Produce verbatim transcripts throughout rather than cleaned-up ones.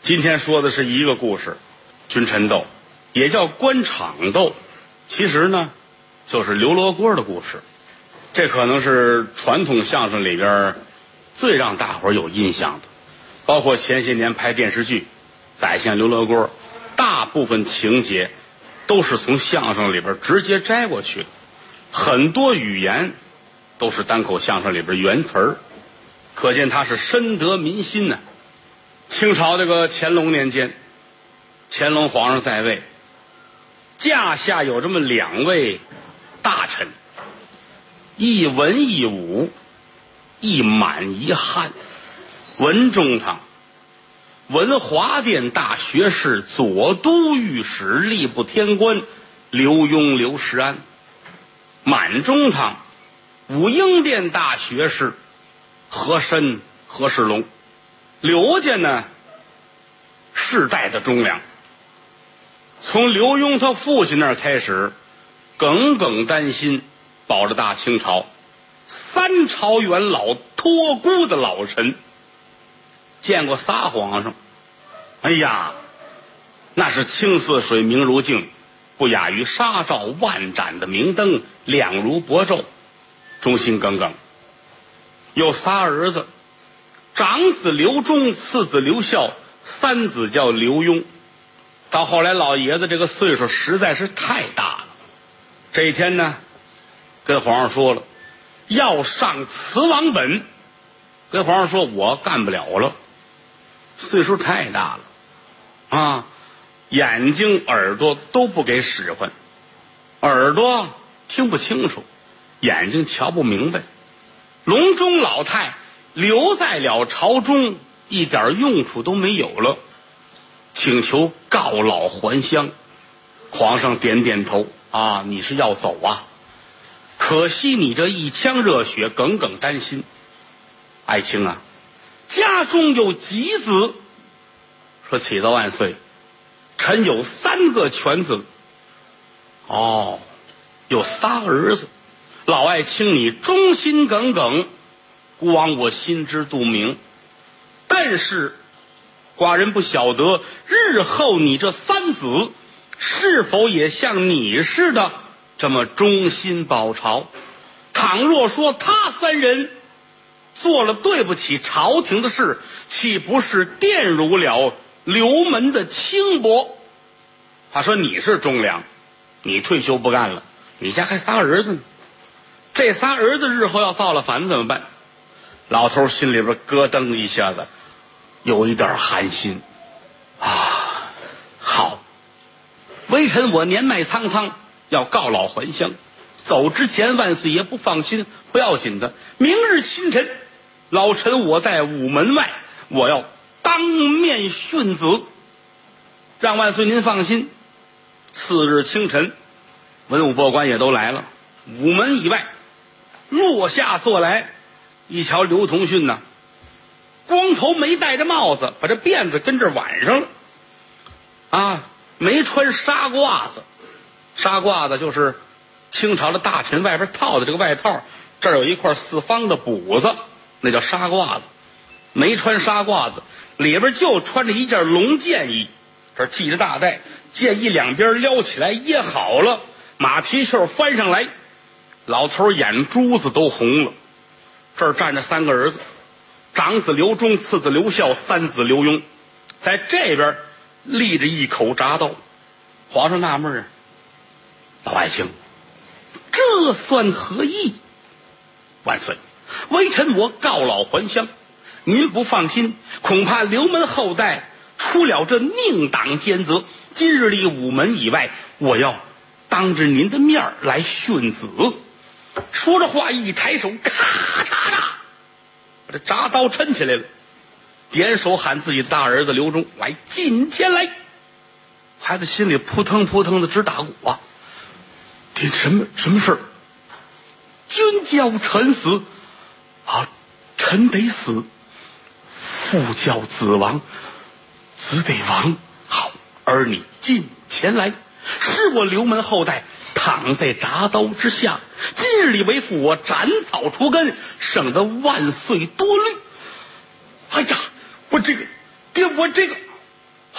今天说的是一个故事，君臣斗，也叫官场斗，其实呢就是刘罗锅的故事。这可能是传统相声里边最让大伙儿有印象的，包括前些年拍电视剧宰相刘罗锅，大部分情节都是从相声里边直接摘过去的，很多语言都是单口相声里边原词儿，可见他是深得民心呢、啊。清朝这个乾隆年间，乾隆皇上在位，驾下有这么两位大臣，一文一武，一满一汉。文中堂文华殿大学士、左都御史、吏部天官刘墉刘石安。满中堂武英殿大学士和珅和世龙。刘家呢世代的忠良，从刘墉他父亲那儿开始，耿耿丹心，保着大清朝三朝元老托孤的老臣，见过仨皇上，哎呀，那是清似水明如镜，不亚于纱照万盏的明灯，亮如薄昼，忠心耿耿。有仨儿子，长子刘忠，次子刘孝，三子叫刘墉。到后来老爷子这个岁数实在是太大了，这一天呢跟皇上说了要上慈王本，跟皇上说我干不了了，岁数太大了啊，眼睛耳朵都不给使唤，耳朵听不清楚，眼睛瞧不明白，隆中老态留在了朝中，一点用处都没有了，请求告老还乡。皇上点点头，啊，你是要走啊？可惜你这一腔热血，耿耿丹心。爱卿啊，家中有几子？说启奏万岁，臣有三个犬子。哦，有仨儿子。老爱卿你忠心耿耿，孤王我心知肚明，但是寡人不晓得日后你这三子是否也像你似的这么忠心保朝。倘若说他三人做了对不起朝廷的事，岂不是玷辱了刘门的轻薄？他说你是忠良，你退休不干了，你家还仨儿子呢，这仨儿子日后要造了反怎么办？老头心里边咯噔一下子，有一点寒心啊。好，微臣我年迈苍苍，要告老还乡，走之前万岁爷不放心，不要紧的，明日清晨老臣我在午门外，我要当面训子，让万岁您放心。次日清晨，文武百官也都来了，午门以外落下座来，一瞧刘同训呢，光头没戴着帽子，把这辫子跟这挽上了啊，没穿纱褂子。纱褂子就是清朝的大臣外边套的这个外套，这儿有一块四方的补子，那叫纱褂子。没穿纱褂子，里边就穿着一件龙箭衣，这儿系着大带，箭衣两边撩起来掖好了，马蹄袖翻上来，老头眼珠子都红了。这儿站着三个儿子，长子刘忠，次子刘孝，三子刘墉，在这边立着一口铡刀。皇上纳闷啊，老爱卿，这算何意？万岁，微臣我告老还乡，您不放心，恐怕刘门后代出了这佞党奸贼，今日里午门以外，我要当着您的面来训子。说着话，一抬手，咔嚓嚓，把这铡刀抻起来了，点手喊自己的大儿子刘忠来，近前来。孩子心里扑腾扑腾的直打鼓啊！这什么什么事儿？君叫臣死啊，臣得死；父叫子亡，子得亡。好，儿你近前来，是我刘门后代躺在铡刀之下，今日里为父我斩草除根，省得万岁多虑。哎呀，我这个爹，我这个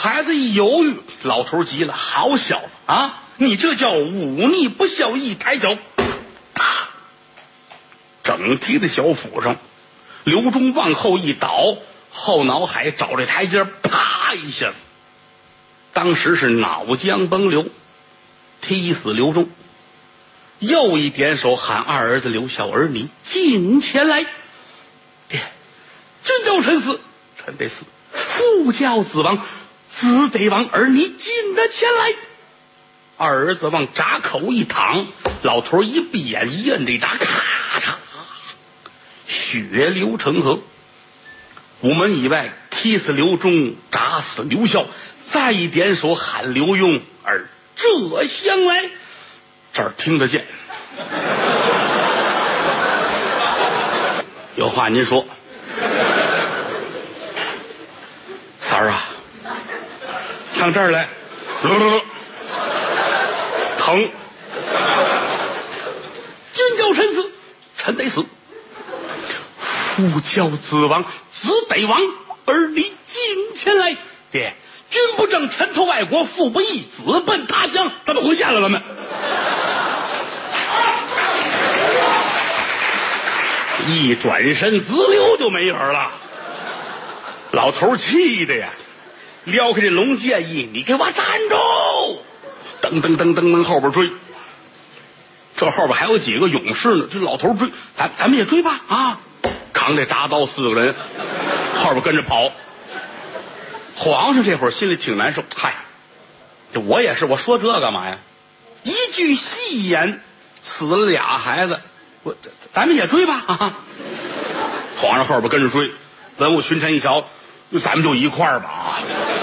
孩子一犹豫，老头急了：“好小子啊，你这叫忤逆不孝义！”抬脚，啪，整踢在小腹上。刘忠往后一倒，后脑海找这台阶，啪一下子，当时是脑浆崩流，踢死刘忠。又一点手喊二儿子刘孝儿，你近前来。爹，君叫臣死，臣得死；父教子亡，子得亡。儿你进得前来。二儿子往闸口一躺，老头一闭眼一摁这闸，咔嚓，血流成河。午门以外踢死刘忠，铡死刘孝，再一点手喊刘墉，儿这厢来。这儿听得见。有话您说。三儿啊，上这儿来。疼。君叫臣死，臣得死；父教子亡，子得亡。儿你近前来。爹，君不正，臣投外国；父不义，子奔他乡。咱们回家了，咱们。一转身，子溜就没影了。老头气的呀，撩开这龙剑衣，你给我站住！噔噔噔噔噔，后边追。这后边还有几个勇士呢，这老头追，咱咱们也追吧啊！扛这铡刀，四个人后边跟着跑。皇上这会儿心里挺难受，嗨，这我也是，我说这干嘛呀？一句戏言，死了俩孩子，我咱们也追吧啊！皇上后边跟着追，文武群臣一瞧，咱们就一块儿吧啊！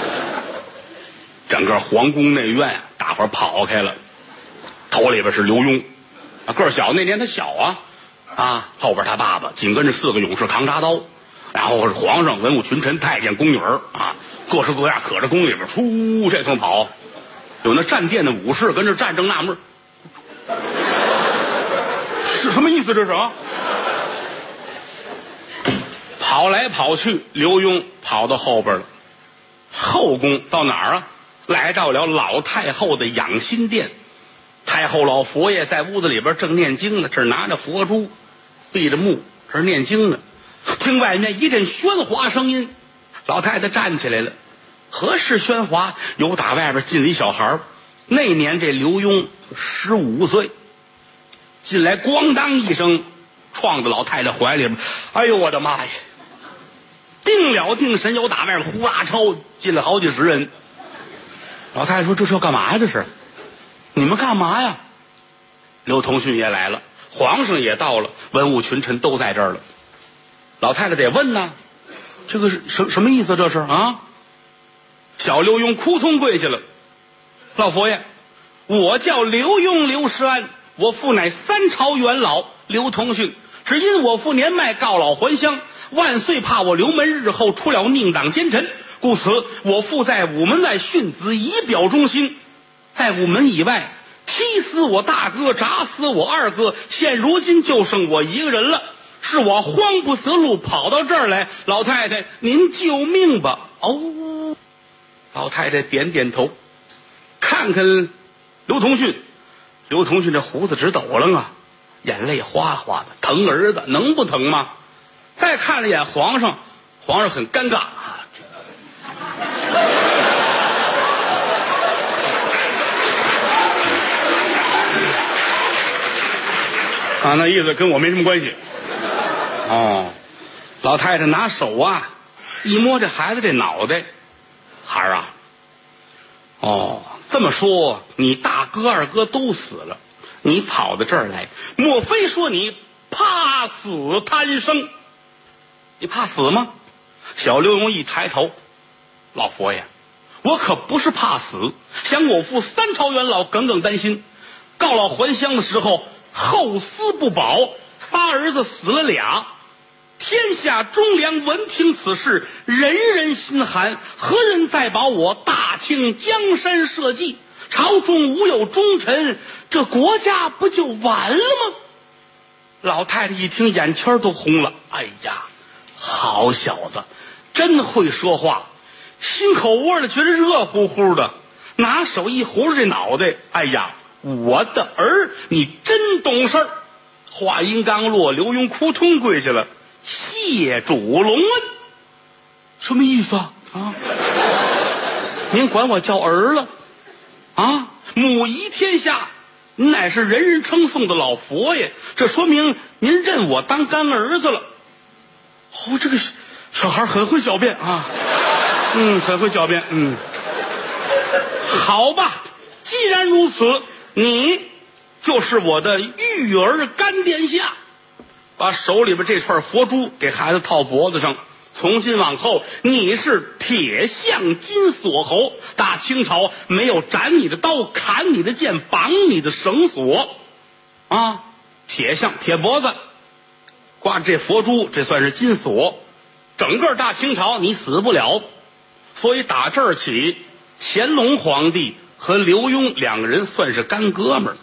整个皇宫内院啊，大伙儿跑开了。头里边是刘墉，啊，个儿小，那年他小啊，啊，后边他爸爸，紧跟着四个勇士扛铡刀，然后是皇上、文武群臣、太监、宫女儿啊，各式各样，可着宫里边出这通跑。有那站殿的武士跟着站正纳闷，是什么意思这是啊？跑来跑去，刘墉跑到后边了。后宫到哪儿啊？来到了老太后的养心殿。太后老佛爷在屋子里边正念经呢，这拿着佛珠，闭着目，这是念经呢。听外面一阵喧哗声音，老太太站起来了。何事喧哗？有打外边进了一小孩，那年这刘墉十五岁，进来咣当一声，撞到老太太怀里边。哎呦我的妈呀！定了定神，有打外边呼啦抽进了好几十人。老太太说：“这是要干嘛呀？这是你们干嘛呀？”刘同训也来了，皇上也到了，文武群臣都在这儿了。老太太得问呢，这个是什什么意思？这是啊？小刘墉扑通跪下了。老佛爷，我叫刘墉刘世安，我父乃三朝元老刘同训，只因我父年迈告老还乡，万岁怕我刘门日后出了佞党奸臣，故此我父在午门外训子以表忠心，在午门以外踢死我大哥，铡死我二哥，现如今就剩我一个人了，是我慌不择路跑到这儿来，老太太您救命吧。哦，老太太点点头，看看刘同训，刘同训这胡子直抖楞啊，眼泪哗哗的，疼儿子能不疼吗？再看了眼皇上，皇上很尴尬啊，啊，那意思跟我没什么关系。哦，老太太拿手啊一摸这孩子这脑袋，孩儿啊，哦，这么说你大哥二哥都死了，你跑到这儿来，莫非说你怕死贪生？你怕死吗？小刘墉一抬头，老佛爷，我可不是怕死，想我父三朝元老耿耿担心，告老还乡的时候后思不保，仨儿子死了俩，天下忠良闻听此事，人人心寒，何人再保我大清江山社稷？朝中无有忠臣，这国家不就完了吗？老太太一听眼圈都红了，哎呀，好小子，真会说话， 心口窝里觉得热乎乎的，拿手一糊着这脑袋，哎呀，我的儿，你真懂事儿！话音刚落，刘墉扑通跪下了，谢主隆恩。什么意思啊？啊，您管我叫儿了啊？母仪天下，您乃是人人称颂的老佛爷，这说明您认我当干儿子了。哦，这个小孩很会狡辩啊，嗯，很会狡辩，嗯，好吧，既然如此，你就是我的育儿干殿下。把手里边这串佛珠给孩子套脖子上，从今往后你是铁象金锁喉，大清朝没有斩你的刀，砍你的剑，绑你的绳索啊！铁象铁脖子，挂着这佛珠，这算是金锁，整个大清朝你死不了。所以打这儿起，乾隆皇帝和刘墉两个人算是干哥们儿。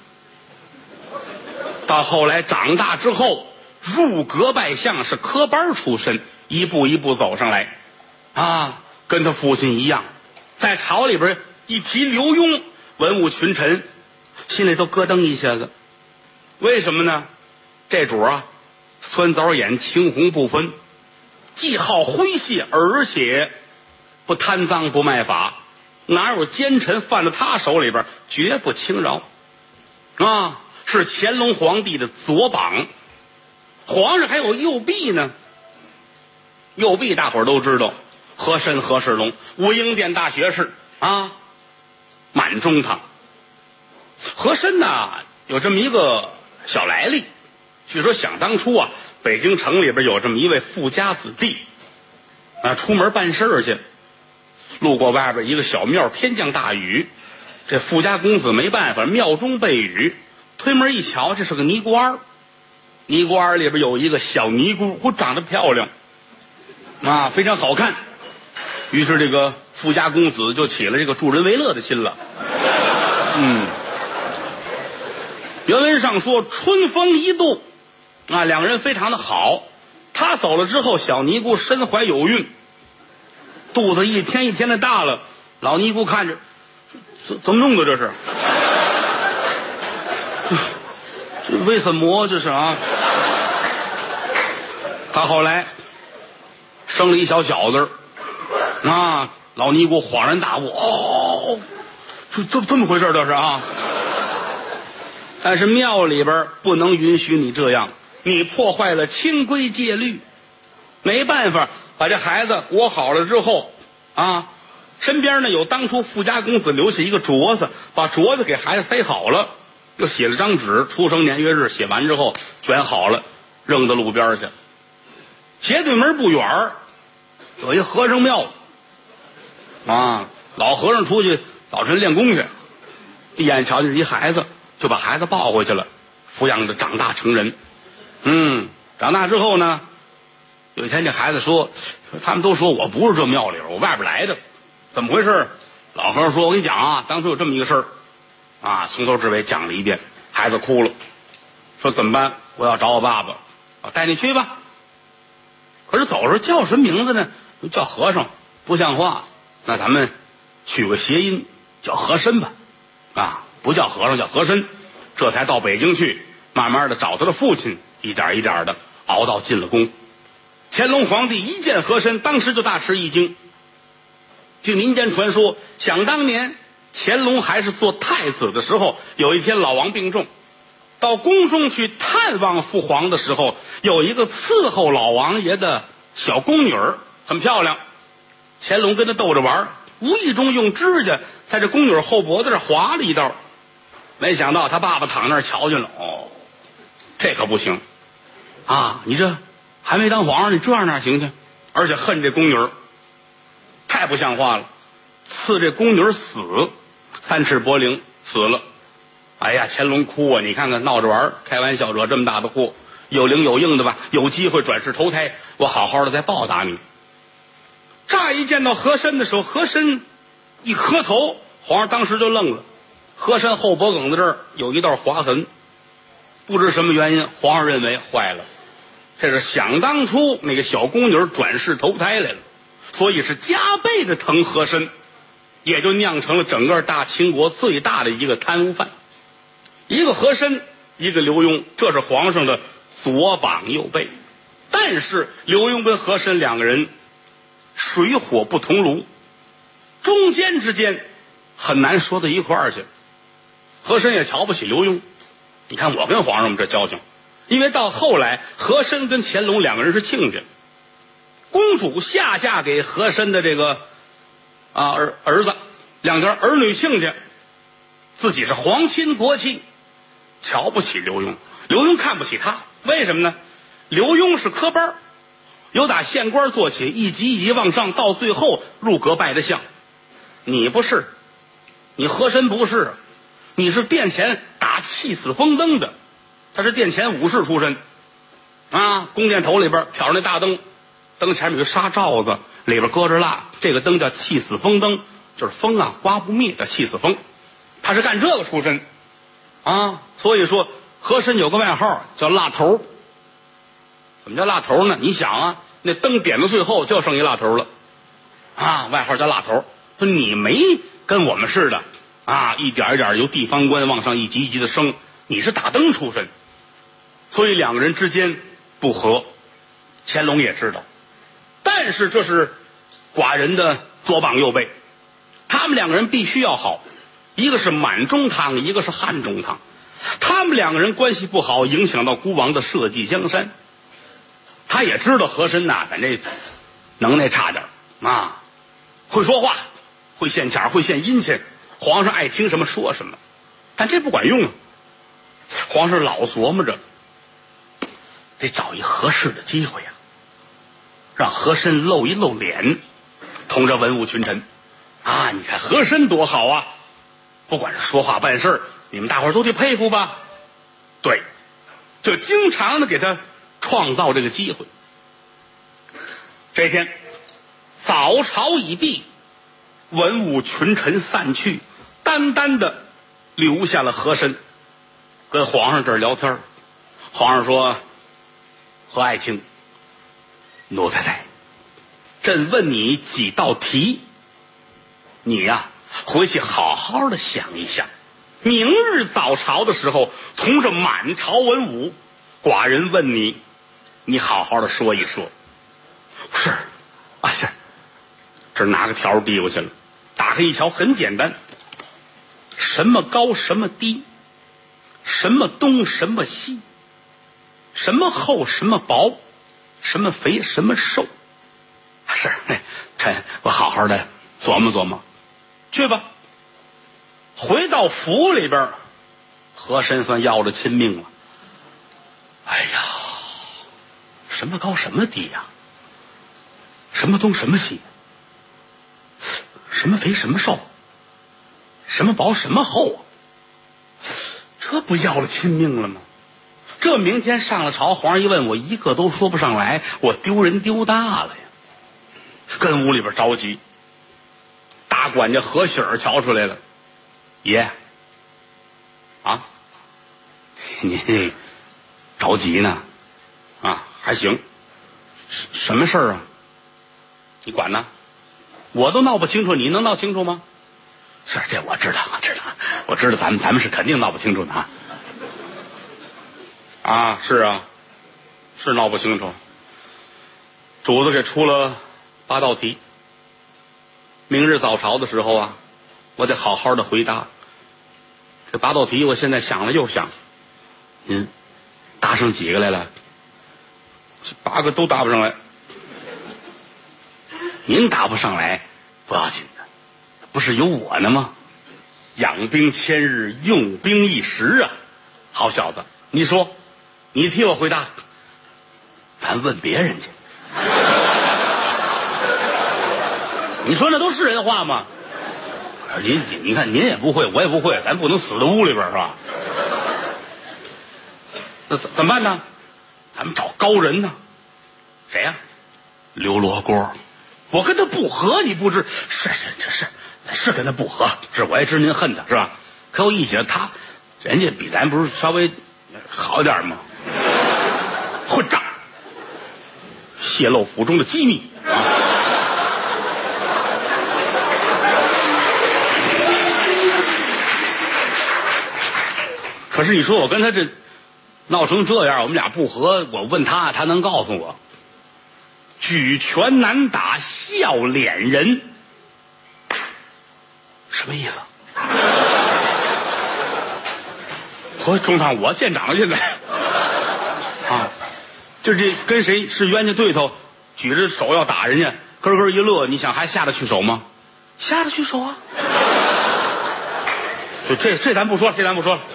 到后来长大之后，入阁拜相，是科班出身，一步一步走上来啊，跟他父亲一样，在朝里边一提刘墉，文武群臣心里都咯噔一下子。为什么呢？这主啊，酸枣眼，青红不分，既好诙谐，而且不贪赃不卖法，哪有奸臣犯到他手里边绝不轻饶啊！是乾隆皇帝的左膀。皇上还有右臂呢，右臂大伙儿都知道，和珅和世龙，武英殿大学士啊，满中堂。和珅呐有这么一个小来历，据说想当初啊，北京城里边有这么一位富家子弟啊，出门办事儿去，路过外边一个小庙，天降大雨，这富家公子没办法，庙中被雨，推门一瞧，这是个尼姑庵，尼姑庵里边有一个小尼姑，嚯，长得漂亮啊，非常好看。于是这个富家公子就起了这个助人为乐的心了。嗯，原文上说春风一度啊，两个人非常的好。他走了之后，小尼姑身怀有孕，肚子一天一天的大了。老尼姑看着，怎怎么弄的这是？这这为什么这是啊？他后来生了一小小子啊，老尼姑恍然大悟，哦，这这这么回事这是啊。但是庙里边不能允许你这样，你破坏了清规戒律，没办法，把这孩子裹好了之后啊，身边呢有当初富家公子留下一个镯子，把镯子给孩子塞好了，又写了张纸，出生年月日，写完之后卷好了，扔到路边去。斜对门不远有一和尚庙啊，老和尚出去早晨练功去，一眼瞧见一孩子，就把孩子抱回去了，抚养的长大成人。嗯，长大之后呢，有一天这孩子说，他们都说我不是这庙里边，我外边来的，怎么回事？老和尚说，我跟你讲啊，当初有这么一个事儿啊，从头至尾讲了一遍。孩子哭了，说怎么办？我要找我爸爸，我带你去吧。可是走着叫什么名字呢？叫和尚，不像话。那咱们取个谐音，叫和珅吧。啊，不叫和尚，叫和珅。这才到北京去，慢慢的找他的父亲，一点一点的熬到进了宫。乾隆皇帝一见和珅，当时就大吃一惊。据民间传说，想当年乾隆还是做太子的时候，有一天老王病重，到宫中去探望父皇的时候，有一个伺候老王爷的小宫女儿，很漂亮。乾隆跟他逗着玩，无意中用指甲在这宫女后脖子上划了一道，没想到他爸爸躺那儿瞧见了，哦，这可不行啊！你这还没当皇上，你这样哪行去？而且恨这宫女儿，太不像话了，赐这宫女死，三尺柏林死了。哎呀，乾隆哭啊！你看看闹着玩，开玩笑，惹这么大的祸，有灵有应的吧？有机会转世投胎，我好好的再报答你。乍一见到和珅的时候，和珅一磕头，皇上当时就愣了。和珅后脖梗子这儿有一道划痕，不知什么原因，皇上认为坏了，这是想当初那个小宫女转世投胎来了。 所以是加倍的疼和珅，也就酿成了整个大清国最大的一个贪污犯。一个和珅，一个刘墉，这是皇上的左膀右臂。但是刘墉跟和珅两个人水火不同炉，中间之间很难说到一块儿去。和珅也瞧不起刘墉，你看我跟皇上们这交情，因为到后来和珅跟乾隆两个人是亲家，公主下嫁给和珅的这个啊儿儿子，两家儿女亲家，自己是皇亲国戚，瞧不起刘墉，刘墉看不起他，为什么呢？刘墉是科班，由打县官做起，一级一级往上，到最后入阁拜的相。你不是，你和珅不是，你是殿前打气死风灯的，他是殿前武士出身啊，宫殿头里边挑着那大灯，灯前面有纱罩子，里边搁着蜡，这个灯叫气死风灯，就是风啊刮不灭的气死风，他是干这个出身啊，所以说和珅有个外号叫蜡头。怎么叫蜡头呢？你想啊，那灯点到最后就剩一蜡头了啊，外号叫蜡头。说你没跟我们似的啊，一点一点由地方官往上一级一级的升，你是打灯出身，所以两个人之间不和，乾隆也知道。但是这是寡人的左膀右臂，他们两个人必须要好，一个是满中堂，一个是汉中堂，他们两个人关系不好，影响到孤王的社稷江山。他也知道和珅呐，反正能耐差点啊，会说话，会献钱，会献殷勤，皇上爱听什么说什么，但这不管用啊。皇上老琢磨着，得找一合适的机会呀、啊，让和珅露一露脸，同着文武群臣啊，你看和珅多好啊，不管是说话办事，你们大伙儿都得佩服吧？对，就经常的给他创造这个机会。这一天早朝已毕，文武群臣散去，单单的留下了和珅跟皇上这儿聊天。皇上说：“和爱卿，奴才在，朕问你几道题，你呀、啊、回去好好的想一想，明日早朝的时候，同着满朝文武，寡人问你，你好好的说一说。”是啊，是。这拿个条递过去了，打开一瞧，很简单，什么高什么低，什么东什么西，什么厚什么薄，什么肥什么瘦。是，臣我好好的琢磨琢磨，去吧。回到府里边，和珅算要了亲命了。哎呀，什么高什么低呀、啊？什么东什么西？什么肥什么瘦？什么薄什么厚啊？这不要了亲命了吗？这明天上了朝，皇上一问我，一个都说不上来，我丢人丢大了呀！跟屋里边着急，大管家何喜儿瞧出来了，爷，啊，你着急呢？啊，还行，什么事儿啊？你管呢？我都闹不清楚，你能闹清楚吗？是，这我知道，我知道，我知道，咱们咱们是肯定闹不清楚的啊。啊，是啊，是闹不清楚。主子给出了八道题，明日早朝的时候啊，我得好好的回答。这八道题我现在想了又想，您答上几个来了？这八个都答不上来。您答不上来不要紧的，不是有我呢吗？养兵千日，用兵一时啊！好小子，你说，你替我回答，咱问别人去。你说那都是人话吗？您你看您也不会，我也不会，咱不能死在屋里边是吧？那怎怎么办呢？咱们找高人呢。谁呀、啊？刘罗锅。我跟他不和，你不知是是是是是跟他不和，是我也知您恨他是吧？可我一想他，人家比咱不是稍微好一点吗？混账，泄露府中的机密啊！ 可是你说我跟他这闹成这样，我们俩不和，我问他，他能告诉我？举拳难打笑脸人，什么意思？我中堂，我见长了现在啊，就这跟谁是冤家对头，举着手要打人家，咯咯一乐，你想还下得去手吗？下得去手啊！就这这咱不说了，这咱不说了。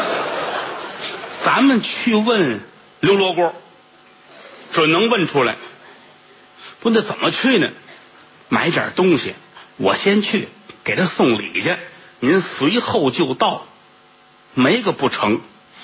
咱们去问刘罗锅，准能问出来。不，那怎么去呢？买点东西，我先去给他送礼去，您随后就到，没个不成。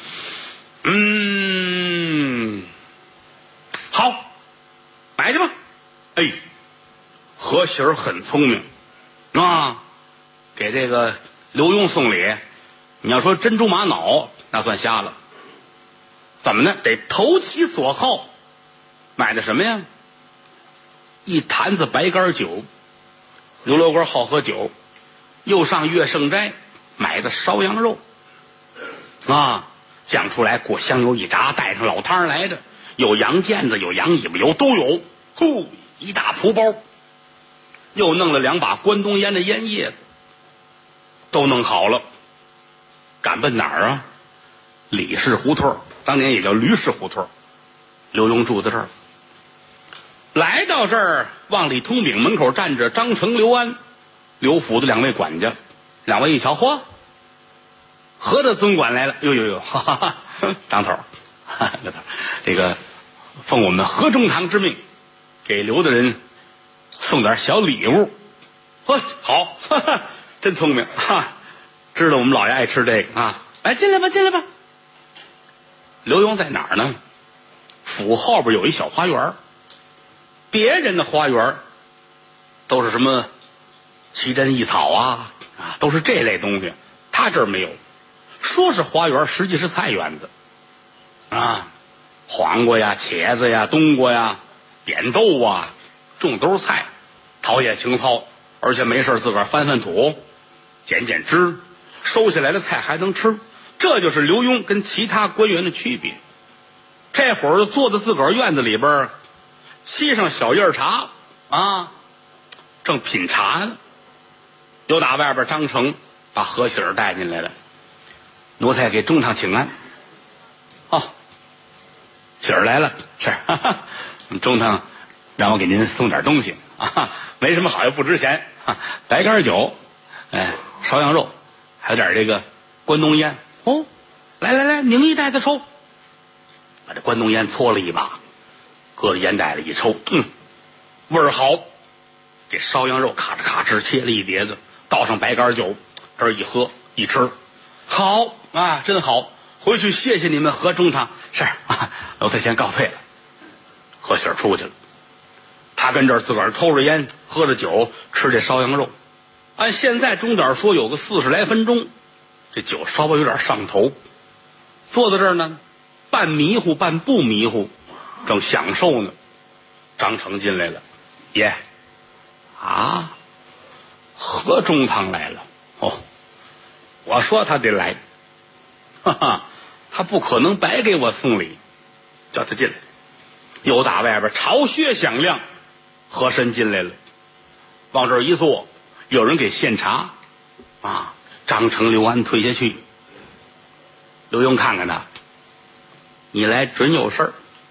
嗯，好，买去吧。哎，何喜儿很聪明啊，给这个刘墉送礼。你要说珍珠玛瑙，那算瞎了。怎么呢？得投其所好。买的什么呀？一坛子白干酒。刘罗锅好喝酒，又上月盛斋买的烧羊肉啊，酱出来过香油一炸，带上老汤来的，有羊腱子，有羊尾巴油都有。呼，一大蒲包，又弄了两把关东烟的烟叶子，都弄好了。赶奔哪儿啊？李氏胡同，当年也叫驴氏胡同。刘墉住在这儿。来到这儿，往里通禀门口站着张成、刘安，刘府的两位管家。两位一瞧，嚯，何大总管来了！呦呦呦，哈哈哈，张头，哈哈，这个奉我们何中堂之命，给刘大人送点小礼物。呵，好，哈哈，真聪明哈，知道我们老爷爱吃这个啊！来，进来吧，进来吧。刘墉在哪儿呢？府后边有一小花园。别人的花园都是什么奇珍异草啊啊，都是这类东西，他这儿没有。说是花园，实际是菜园子啊，黄瓜呀、茄子呀、冬瓜呀、扁豆啊，种都是菜，陶冶情操，而且没事自个儿翻翻土，剪剪枝，收下来的菜还能吃。这就是刘墉跟其他官员的区别。这会儿坐在自个儿院子里边，沏上小叶茶啊，正品茶呢。又打外边张成把何喜儿带进来了，奴才给中堂请安。哦，喜儿来了，是，哈哈，中堂让我给您送点东西啊，没什么好，又不值钱，啊、白干酒，哎，烧羊肉，还有点这个关东烟。哦，来来来，拧一袋子抽。把这关东烟搓了一把，搁在烟袋里一抽，嗯，味儿好。这烧羊肉咔哧咔哧切了一碟子，倒上白干酒，这儿一喝一吃，好啊，真好。回去谢谢你们何中堂。是啊，奴才先告退了。何喜儿出去了，他跟这儿自个儿抽着烟，喝着酒，吃这烧羊肉。按现在钟点说，有个四十来分钟，这酒稍微有点上头。坐在这儿呢，半迷糊半不迷糊，正享受呢。张成进来了，爷啊，何中堂来了。哦，我说他得来，哈哈，他不可能白给我送礼，叫他进来。又打外边巢穴响亮，和珅进来了，往这儿一坐，有人给献茶啊。张成、刘安退下去，刘墉看看他，你来准有事儿，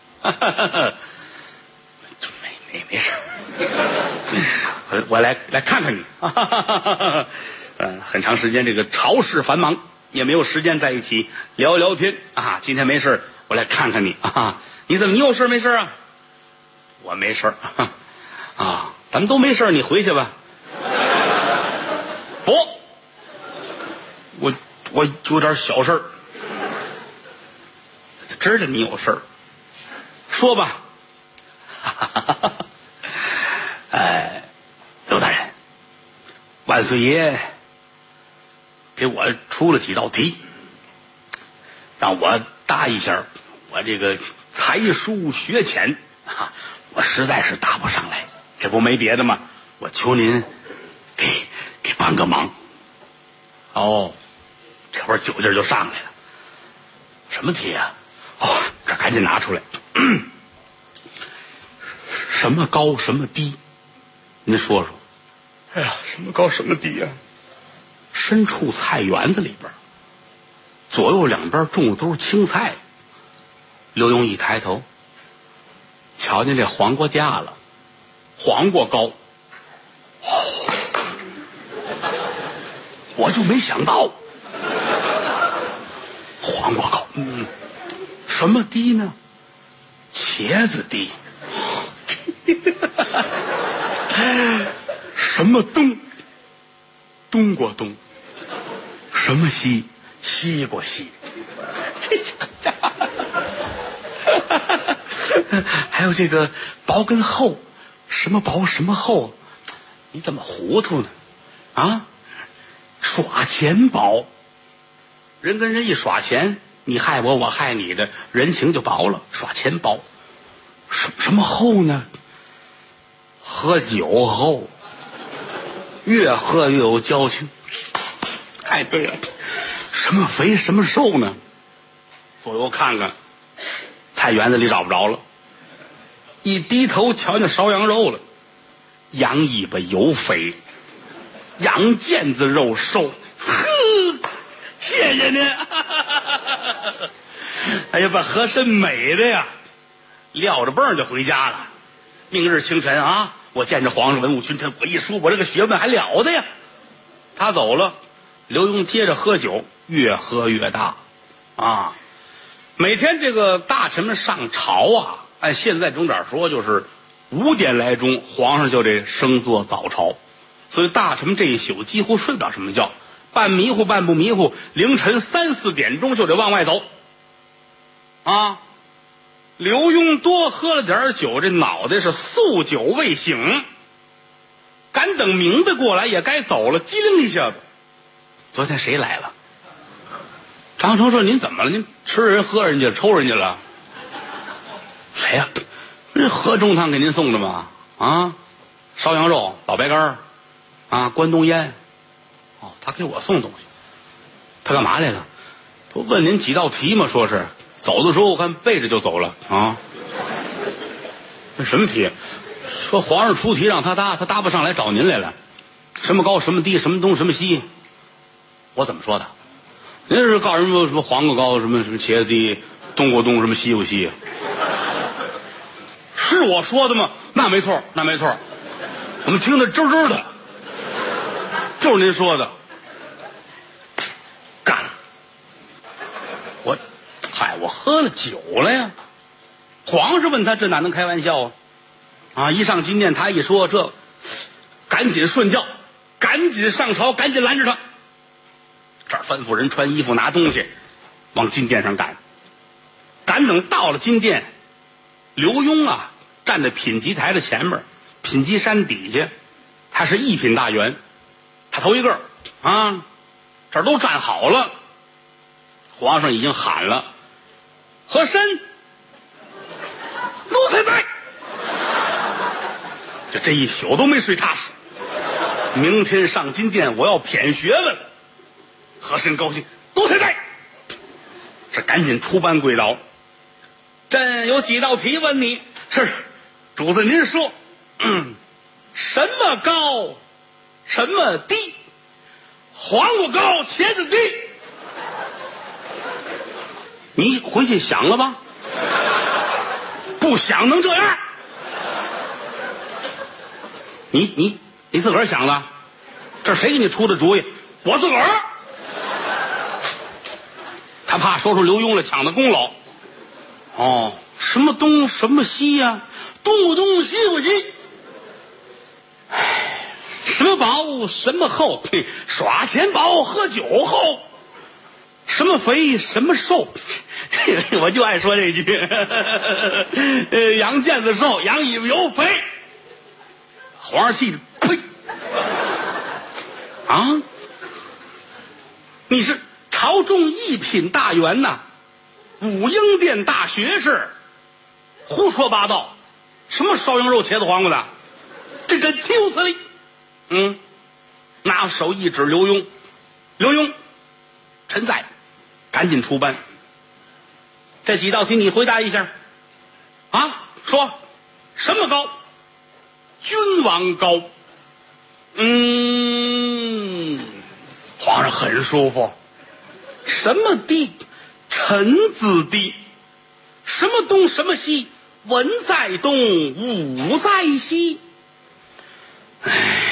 没没没事我我来来看看你，嗯，很长时间这个朝事繁忙，也没有时间在一起聊聊天啊。今天没事，我来看看你啊。你怎么你有事没事啊？我没事啊，咱们都没事，你回去吧。不，我我有点小事儿。知道你有事儿，说吧。哎，刘大人，万岁爷给我出了几道题，让我答一下。我这个才疏学浅啊，我实在是答不上来。这不没别的吗？我求您给给帮个忙。哦，这会儿酒劲儿就上来了。 什么题啊？哦，这赶紧拿出来。什么高什么低？您说说。哎呀，什么高什么低呀、啊？身处菜园子里边，左右两边种的都是青菜。刘墉一抬头，瞧见这黄瓜架了，黄瓜高。哦，我就没想到，黄瓜高。嗯，什么低呢？茄子低。什么冬？冬瓜冬。什么西？西瓜西。还有这个薄跟厚，什么薄什么厚？你怎么糊涂呢？啊，耍钱薄。人跟人一耍钱，你害我，我害你的，人情就薄了。耍钱薄。什什么厚呢？喝酒厚，越喝越有交情。太对了。什么肥什么瘦呢？左右看看，菜园子里找不着了。一低头瞧见烧羊肉了，羊尾巴油肥，羊腱子肉瘦。呵，谢谢您。哎呀，把和珅美的呀，撂着蹦就回家了。明日清晨啊，我见着皇上文武群臣，我一说我这个学问还了得呀。他走了，刘墉接着喝酒，越喝越大啊。每天这个大臣们上朝啊，按现在钟点说，就是五点来钟，皇上就得升坐早朝，所以大臣们这一宿几乎睡不了什么觉，半迷糊半不迷糊，凌晨三四点钟就得往外走啊。刘墉多喝了点酒，这脑袋是宿酒未醒，赶等明白过来也该走了，机灵一下子，昨天谁来了？张成说：“您怎么了？您吃人喝人家抽人家了？谁呀、啊？这喝中堂给您送的吗？啊，烧羊肉、老白干啊，关东烟。哦，他给我送东西，他干嘛来了？不问您几道题吗？说是走的时候我看背着就走了啊。那什么题？说皇上出题让他答，他答不上来找您来了。什么高什么低，什么东什么西？我怎么说的？您是告诉什么什么黄瓜高，什么什么茄子低，冬瓜冬，什么西瓜西？是我说的吗？那没错，那没错，我们听得吱吱的，就是您说的。干！我，嗨，我喝了酒了呀。皇上问他，这哪能开玩笑啊？啊！一上金殿，他一说这，赶紧顺教，赶紧上朝，赶紧拦着他。这儿吩咐人穿衣服拿东西往金殿上赶。赶等到了金殿，刘墉啊站在品级台的前面，品级山底下，他是一品大员，他头一个啊，这儿都站好了。皇上已经喊了：“和珅，奴才在。”就这一宿都没睡踏实。明天上金殿，我要谝学问。和珅高兴，奴才在。这赶紧出班跪倒。朕有几道题问你。是，主子您说。嗯，什么高，什么低？黄瓜高，茄子低。你回去想了吧？不想能这样？你你你自个儿想的？这谁给你出的主意？我自个儿。他怕说出刘墉来抢的功劳。哦，什么东什么西呀、啊？东不东，西不西。唉，什么薄什么厚？耍钱薄，喝酒厚。什么肥什么瘦？我就爱说这句。呃，羊腱子瘦，羊尾巴油肥。皇上气的，呸！啊，你是朝中一品大员呐，武英殿大学士，胡说八道，什么烧羊肉茄子黄瓜的，这真岂有此理！嗯，拿手一指刘墉，刘墉，臣在，赶紧出班。 这几道题你回答一下啊，说什么高？君王高。嗯，皇上很舒服。什么低？臣子低。什么东什么西？文在东，武在西。唉，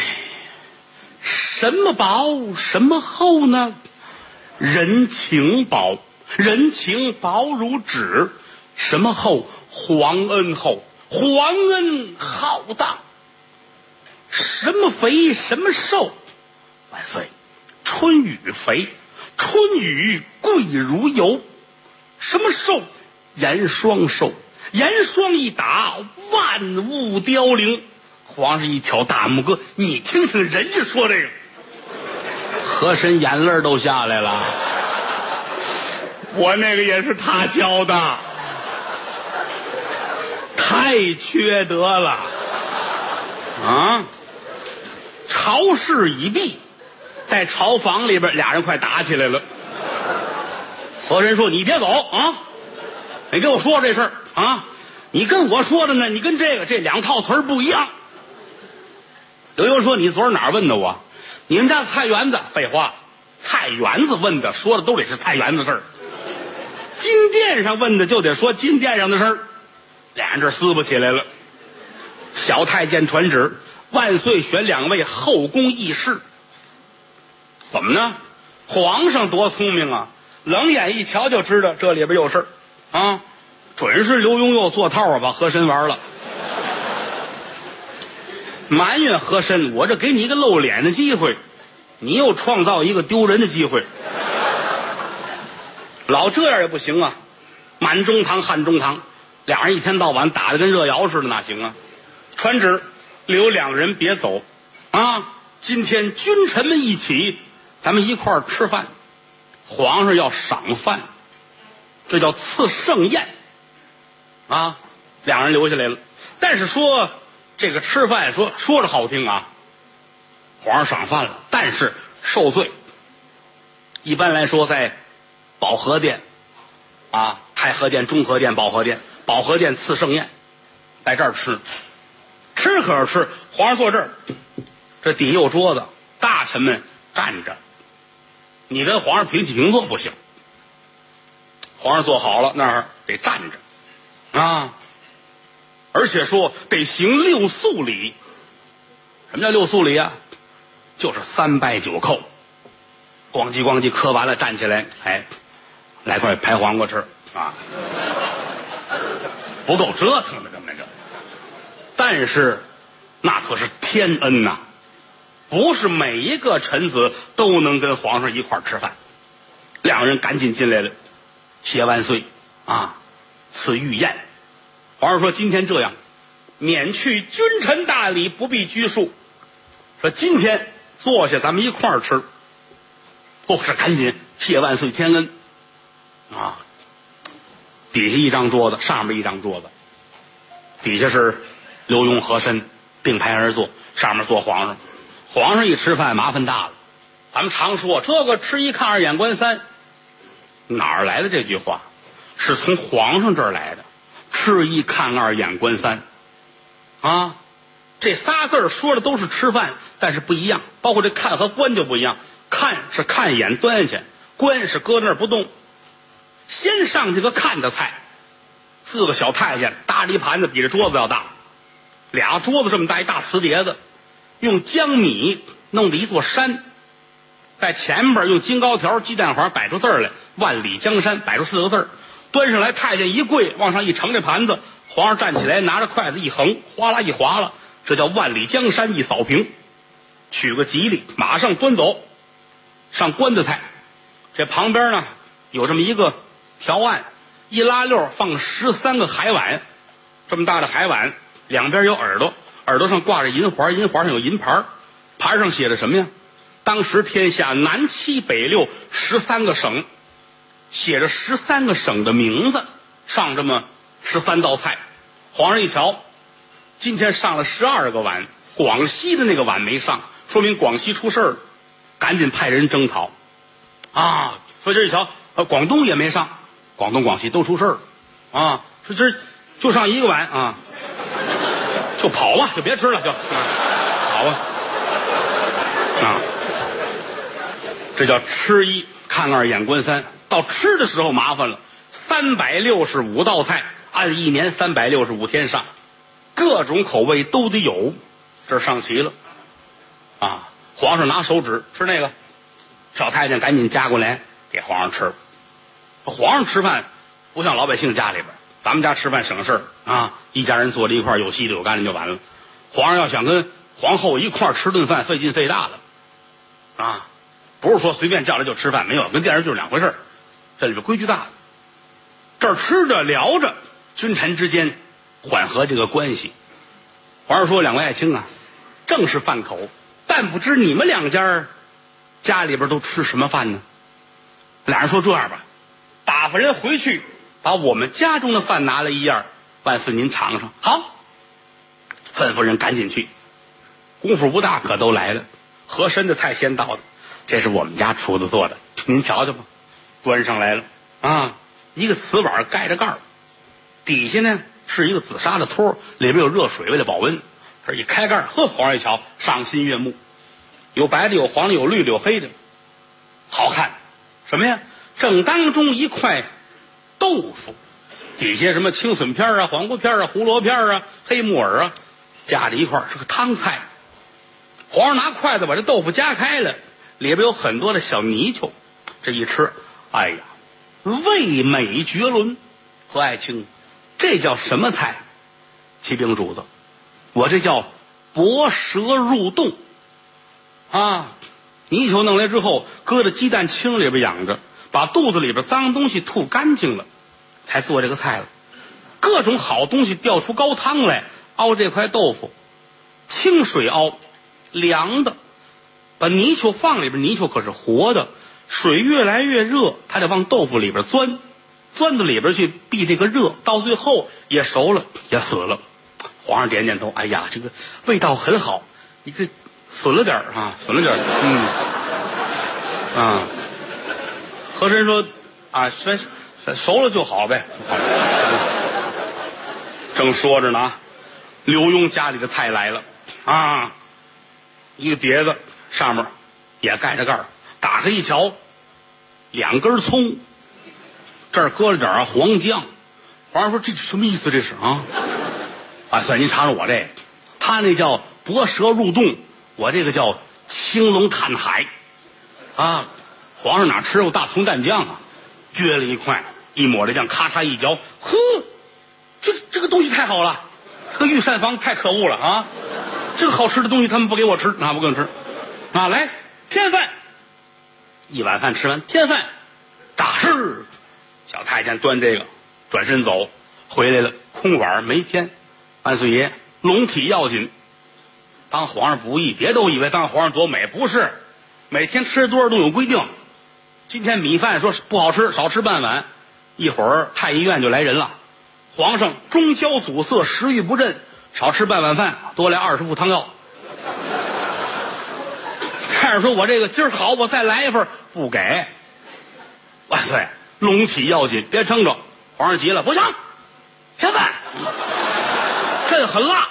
什么薄？什么厚呢？人情薄，人情薄如纸。什么厚？皇恩厚，皇恩浩荡。什么肥？什么瘦？万岁，春雨肥，春雨贵如油。什么瘦？严霜瘦，严霜一打，万物凋零。皇上一挑大拇哥，你听听人家说这个，和珅眼泪都下来了。我那个也是他教的，太缺德了啊！朝事已毕，在朝房里边俩人快打起来了。和珅说：“你别走啊，你跟我说这事儿啊，你跟我说的呢，你跟这个这两套词儿不一样。”刘墉说：“你昨儿哪儿问的我？你们家菜园子？废话，菜园子问的说的都得是菜园子事儿。金殿上问的就得说金殿上的事儿。”俩人这撕巴起来了。小太监传旨，万岁选两位后宫议事。怎么呢？皇上多聪明啊，冷眼一瞧就知道这里边有事儿啊，准是刘墉又做套啊，把和珅玩了。埋怨和珅，我这给你一个露脸的机会，你又创造一个丢人的机会，老这样也不行啊！满中堂、汉中堂，俩人一天到晚打得跟热窑似的，哪行啊？传旨，留两人别走啊！今天君臣们一起，咱们一块儿吃饭。皇上要赏饭，这叫赐盛宴啊！两人留下来了，但是说这个吃饭说说着好听啊，皇上赏饭了，但是受罪。一般来说，在保和殿啊，太和殿、中和殿、保和殿，保和殿赐盛宴，在这儿吃，吃可是吃，皇上坐这儿，这底下有桌子，大臣们站着，你跟皇上平起平坐不行，皇上坐好了那儿得站着啊。而且说得行六肃礼。什么叫六肃礼啊？就是三拜九叩，咣叽咣叽磕完了站起来，哎，来块排黄瓜吃啊，不够折腾的根本就。但是那可是天恩呐、啊，不是每一个臣子都能跟皇上一块儿吃饭。两人赶紧进来了，谢万岁啊，赐御宴。皇上说：“今天这样，免去君臣大礼，不必拘束。说今天坐下，咱们一块儿吃。”不是，赶紧谢万岁天恩啊！底下一张桌子，上面一张桌子，底下是刘墉、和珅并排而坐，上面坐皇上。皇上一吃饭麻烦大了。咱们常说这个吃一看二眼观三，哪儿来的这句话？是从皇上这儿来的。吃一看二眼观三啊，这仨字儿说的都是吃饭，但是不一样，包括这看和观就不一样。看是看一眼端下，观是搁那儿不动。先上这个看的菜，四个小太监搭着一盘子比这桌子要大，俩桌子这么大，一大瓷碟子，用江米弄的一座山，在前边用金高条鸡蛋黄摆出字来，万里江山摆出四个字。端上来，太监一跪，往上一盛这盘子，皇上站起来，拿着筷子一横，哗啦一划了，这叫万里江山一扫平，取个吉利，马上端走。上官的菜，这旁边呢有这么一个条案，一拉溜放十三个海碗，这么大的海碗，两边有耳朵，耳朵上挂着银环，银环上有银牌，牌上写着什么呀？当时天下南七北六十三个省，写着十三个省的名字，上这么十三道菜。皇上一瞧，今天上了十二个碗，广西的那个碗没上，说明广西出事了，赶紧派人征讨啊。说这一瞧，呃，广东也没上广东广西都出事儿啊！说这就上一个碗啊，就跑吧，就别吃了，就、啊、跑吧啊！这叫吃一看二眼观三。到吃的时候麻烦了，三百六十五道菜，按一年三百六十五天上，各种口味都得有，这上齐了啊！皇上拿手指吃那个，小太监赶紧夹过来给皇上吃。皇上吃饭不像老百姓家里边，咱们家吃饭省事儿啊，一家人坐在一块儿有稀的有干的就完了。皇上要想跟皇后一块儿吃顿饭，费劲费大了啊！不是说随便叫来就吃饭，没有，跟电视就是两回事儿。这里边规矩大，这儿吃着聊着，君臣之间缓和这个关系。皇上说：“两位爱卿啊，正是饭口，但不知你们两家家里边都吃什么饭呢？”俩人说：“这样吧，打发人回去把我们家中的饭拿来一样，万岁您尝尝。”好，吩咐人赶紧去。功夫不大，可都来了。和珅的菜先到的，这是我们家厨子做的，您瞧瞧吧。端上来了啊，一个瓷碗盖着盖儿，底下呢是一个紫砂的托，里边有热水为了保温。这一开盖，呵，皇上一瞧，赏心悦目，有白的，有黄的，有绿的，有黑的，好看。什么呀？正当中一块豆腐，底下什么青笋片啊、黄瓜片啊、胡萝卜片啊、黑木耳啊，夹在一块是个汤菜。皇上拿筷子把这豆腐夹开了，里边有很多的小泥鳅，这一吃，哎呀，味美绝伦。何爱卿，这叫什么菜？启禀主子，我这叫薄舌入洞啊！泥鳅弄来之后，搁在鸡蛋清里边养着，把肚子里边脏东西吐干净了，才做这个菜了。各种好东西调出高汤来，熬这块豆腐，清水熬，凉的。把泥鳅放里边，泥鳅可是活的，水越来越热，它得往豆腐里边钻，钻到里边去避这个热，到最后也熟了，也死了。皇上点点头，哎呀，这个味道很好，一个损了点啊，损了点嗯啊。和珅说啊，熟了就好呗。好正说着呢，刘墉家里的菜来了啊，一个碟子上面也盖着盖儿，打开一瞧，两根葱，这儿搁了点儿黄姜。皇上说：“这什么意思？这是啊？”啊，算您尝尝我这个，他那叫薄舌入洞，我这个叫青龙探海啊。皇上哪吃过大葱蘸酱啊？撅了一块，一抹这酱，咔嚓一嚼，呵，这这个东西太好了，这个御膳房太可恶了啊！这个好吃的东西他们不给我吃，啊，不给我吃啊！来添饭，一碗饭吃完添饭，打是小太监端这个转身走，回来了，空碗没添。万岁爷龙体要紧，当皇上不易，别都以为当皇上多美，不是，每天吃多少都有规定。今天米饭说不好吃，少吃半碗，一会儿太医院就来人了。皇上中焦阻塞，食欲不振，少吃半碗饭，多来二十副汤药。太上说：“我这个今儿好，我再来一份。”不给。万岁，龙体要紧，别撑着。皇上急了，不行，添饭，朕很辣。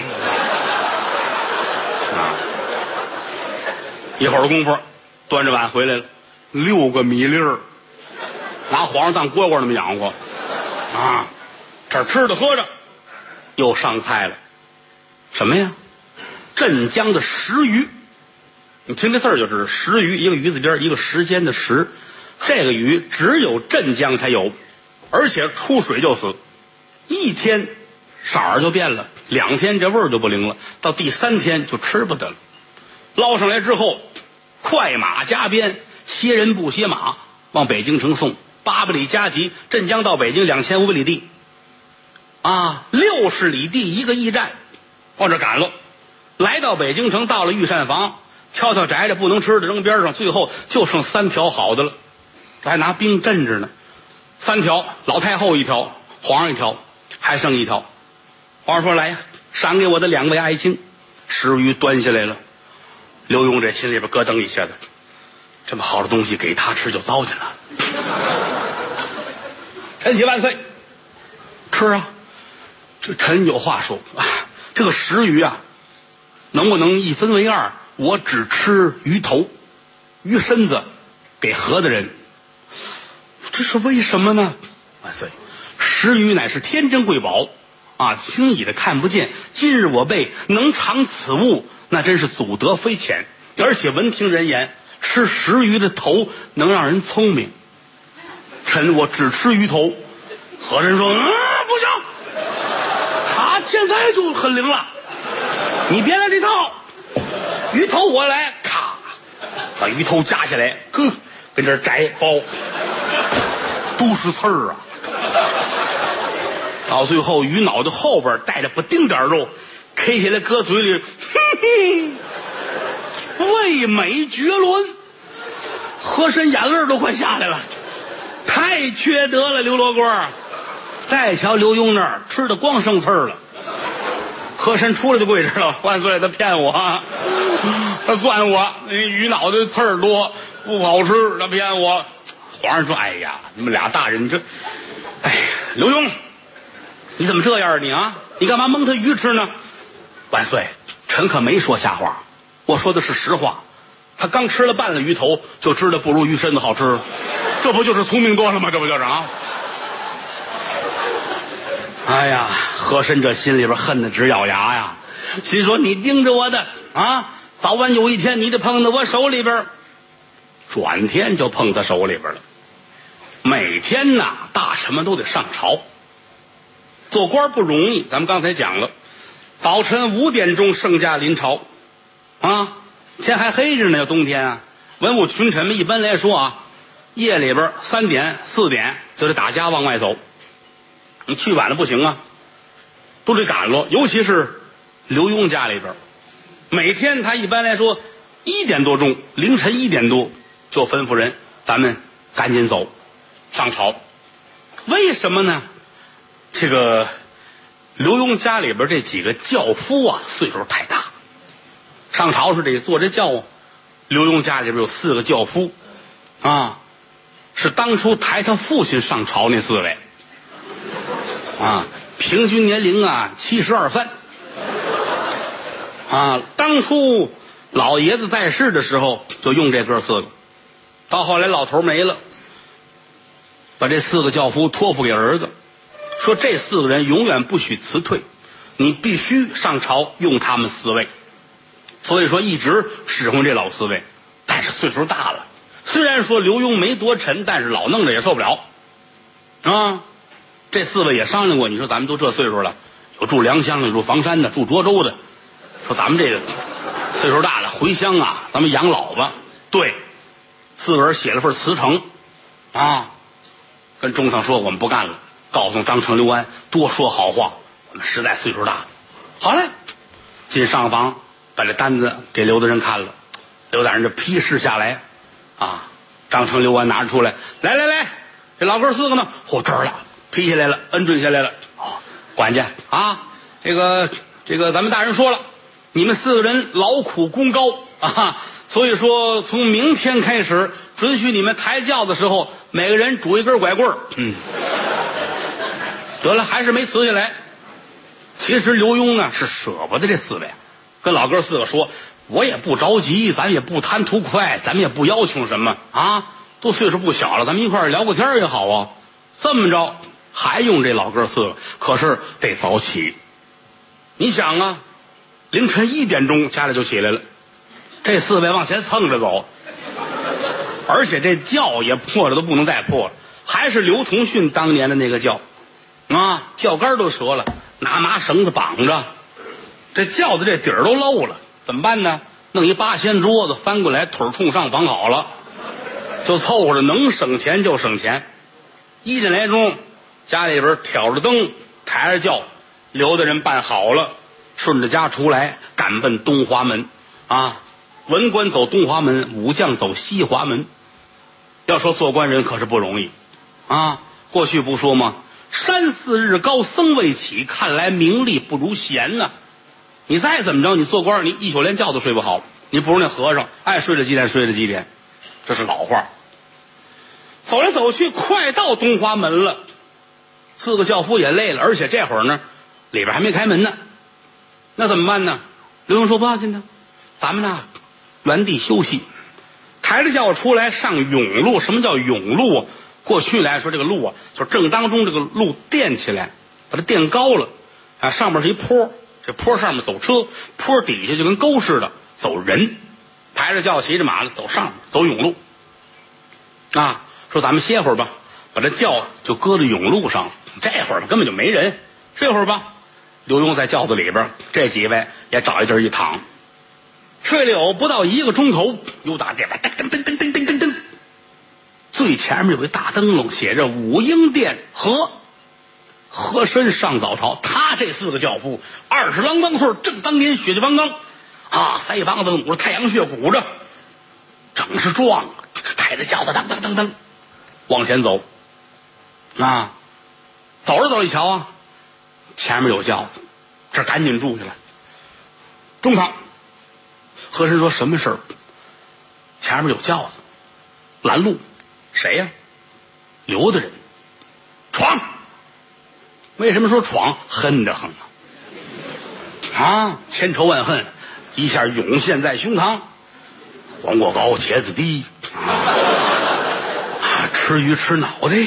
啊！一会儿功夫，端着碗回来了。六个米粒儿，拿皇上当蝈蝈那么养活啊！这吃的喝着，又上菜了，什么呀？镇江的石鱼，你听这字儿就知道，石鱼一个鱼字边一个时间的时，这个鱼只有镇江才有，而且出水就死，一天色儿就变了，两天这味儿就不灵了，到第三天就吃不得了。捞上来之后，快马加鞭，歇人不歇马，往北京城送。八百里加急，镇江到北京两千五百里地，啊，六十里地一个驿站，往这赶了。来到北京城，到了御膳房，挑挑摘着不能吃的扔边上，最后就剩三条好的了，这还拿冰镇着呢。三条，老太后一条，皇上一条，还剩一条。皇上说：“来呀，赏给我的两位爱卿。”石鱼端下来了，刘墉这心里边咯噔一下子，这么好的东西给他吃就糟践了。 臣禧万岁。是啊，这臣有话说啊，这个食鱼啊，能不能一分为二？我只吃鱼头，鱼身子给何大人。这是为什么呢？万岁，食鱼乃是天珍贵宝啊，轻易的看不见。今日我辈能尝此物，那真是祖德非浅。而且闻听人言，吃食鱼的头能让人聪明。臣我只吃鱼头。和珅说：“嗯，不行，他现在就很灵了，你别来这套。鱼头我来，咔，把鱼头夹下来，呵，跟这儿摘包，都是刺儿啊。到最后，鱼脑袋后边带着不丁点肉，K 下来搁嘴里，哼哼，味美绝伦。和珅眼泪都快下来了，太缺德了，刘罗锅。再瞧刘墉那儿吃的光剩刺儿了，和珅出来就跪着了，万岁，他骗我，他算我，鱼脑袋刺儿多不好吃，他骗我。皇上说：“哎呀，你们俩大人，你这，哎呀，刘墉，你怎么这样啊你啊？你干嘛蒙他鱼吃呢？”万岁，臣可没说瞎话，我说的是实话。他刚吃了半了鱼头，就知道不如鱼身子好吃，这不就是聪明多了吗？这不就是啊？哎呀，和珅这心里边恨得直咬牙呀，心说你盯着我的啊，早晚有一天你得碰到我手里边。转天就碰他手里边了。每天呐，大臣们都得上朝，做官不容易。咱们刚才讲了，早晨五点钟圣驾临朝，啊，天还黑着呢，要冬天啊。文武群臣们一般来说啊，夜里边三点四点就得打家往外走。你去晚了不行啊，都得赶了。尤其是刘墉家里边，每天他一般来说一点多钟，凌晨一点多就吩咐人，咱们赶紧走上朝。为什么呢？这个刘墉家里边这几个轿夫啊，岁数太大，上朝是得坐这轿。刘墉家里边有四个轿夫啊，是当初抬他父亲上朝那四位啊，平均年龄啊七十二三啊。当初老爷子在世的时候就用这哥四个，到后来老头没了，把这四个轿夫托付给儿子，说这四个人永远不许辞退，你必须上朝用他们四位。所以说一直使唤这老四位，但是岁数大了，虽然说刘墉没多沉，但是老弄着也受不了啊。这四位也商量过，你说咱们都这岁数了，有住良乡的，有住房山的，住涿州的，说咱们这个岁数大了回乡啊，咱们养老吧。对，四个人写了份辞呈啊，跟中堂说我们不干了，告诉张成、刘安多说好话，我们实在岁数大了。好嘞，进上房把这单子给刘大人看了，刘大人就批示下来啊，张成、刘安拿出来，来来来，这老哥四个呢，嚯、哦、这儿了，批下来了，恩准下来了。哦，管家啊，这个这个咱们大人说了，你们四个人劳苦功高啊，所以说从明天开始，准许你们抬轿的时候，每个人拄一根拐棍儿。嗯，得了，还是没辞下来。其实刘墉呢是舍不得这四位，跟老哥四个说，我也不着急，咱也不贪图快，咱们也不要求什么啊，都岁数不小了，咱们一块儿聊个天也好啊。这么着还用这老哥四个，可是得早起。你想啊，凌晨一点钟家里就起来了，这四位往前蹭着走，而且这轿也破了都不能再破了，还是刘同训当年的那个轿啊，轿杆都折了，拿麻绳子绑着，这轿子这底儿都漏了，怎么办呢？弄一八仙桌子翻过来，腿冲上绑好了，就凑合着，能省钱就省钱。一点来钟，家里边挑着灯，抬着轿，刘大人办好了，顺着家出来，赶奔东华门啊。文官走东华门，武将走西华门。要说做官人可是不容易啊！过去不说吗？山寺日高僧未起，看来名利不如闲呐、啊。你再怎么着，你做官你一宿连觉都睡不好，你不如那和尚，爱睡了几点睡了几点，这是老话。走来走去，快到东华门了， 四个轿夫也累了，而且这会儿呢，里边还没开门呢，那怎么办呢？刘墉说不要紧的，咱们呢原地休息，抬着轿出来上甬路。什么叫甬路啊？过去来说，这个路啊，就是正当中这个路垫起来，把它垫高了啊，上面是一坡，这坡上面走车，坡底下就跟沟似的走人，抬着轿骑着马走上面走甬路啊。说咱们歇会儿吧，把这轿就搁在甬路上，这会儿根本就没人，睡会儿吧。刘墉在轿子里边，这几位也找一地儿一躺，睡了有不到一个钟头，又打这边噔噔噔噔噔噔噔噔，最前面有一大灯笼，写着武英殿和和珅上早朝。他这四个轿夫二十郎当岁，正当年血气方刚啊，腮帮子捂着太阳穴鼓着，正是壮，抬着轿子噔噔噔噔往前走啊。走着走着一瞧啊，前面有轿子，这赶紧住下来。中堂，和珅说什么事儿？前面有轿子拦路。谁呀、啊？刘的人闯。为什么说闯？恨得很啊！啊，千仇万恨一下涌现在胸膛。黄瓜高，茄子低啊，吃鱼吃脑袋。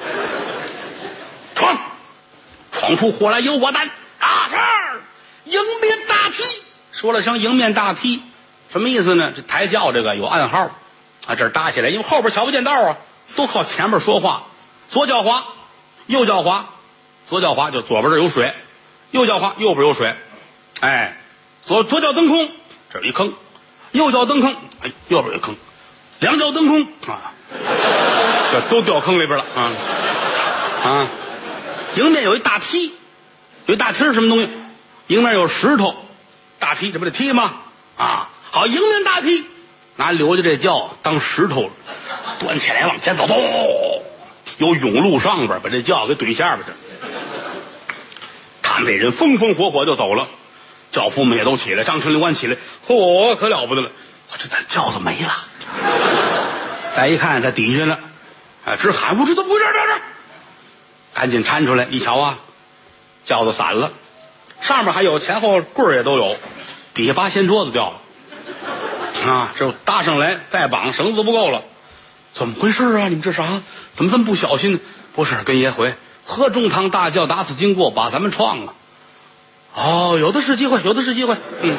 闯，闯出祸来有我胆啊！是迎面大踢。说了声迎面大踢，什么意思呢？这抬轿这个有暗号啊，这儿搭起来，因为后边瞧不见道啊，都靠前面说话。左脚滑，右脚滑，左脚滑就左边这有水，右脚滑右边有水。哎，左左脚蹬空，这有一坑；右脚蹬空，哎，右边有一坑；两脚蹬空啊，这都掉坑里边了啊啊！迎面有一大梯，有一大梯是什么东西？迎面有石头，大梯这不得踢吗？啊，好，迎面大梯。拿刘家这轿当石头了，端起来往前走，走，由甬路上边把这轿给怼下边去。他们这人风风火火就走了，轿夫们也都起来，张成刘关起来，嚯，可了不得了，这咱轿子没了。再一看，在底下呢，啊，直喊：“我这怎么回事？这是！”赶紧搀出来，一瞧啊，轿子散了，上面还有，前后棍儿也都有，底下八仙桌子掉了。啊，这搭上来再绑，绳子不够了，怎么回事啊？你们这啥？怎么这么不小心？不是，跟爷回，喝中堂大轿打死经过，把咱们撞了。哦，有的是机会，有的是机会，嗯，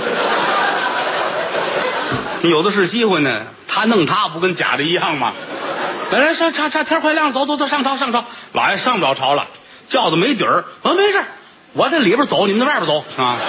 有的是机会呢。他弄他不跟假的一样吗？来来，上上上，天快亮，走走走，上朝上朝。老爷上不了朝了，轿子没底儿。啊，没事，我在里边走，你们在外边走啊。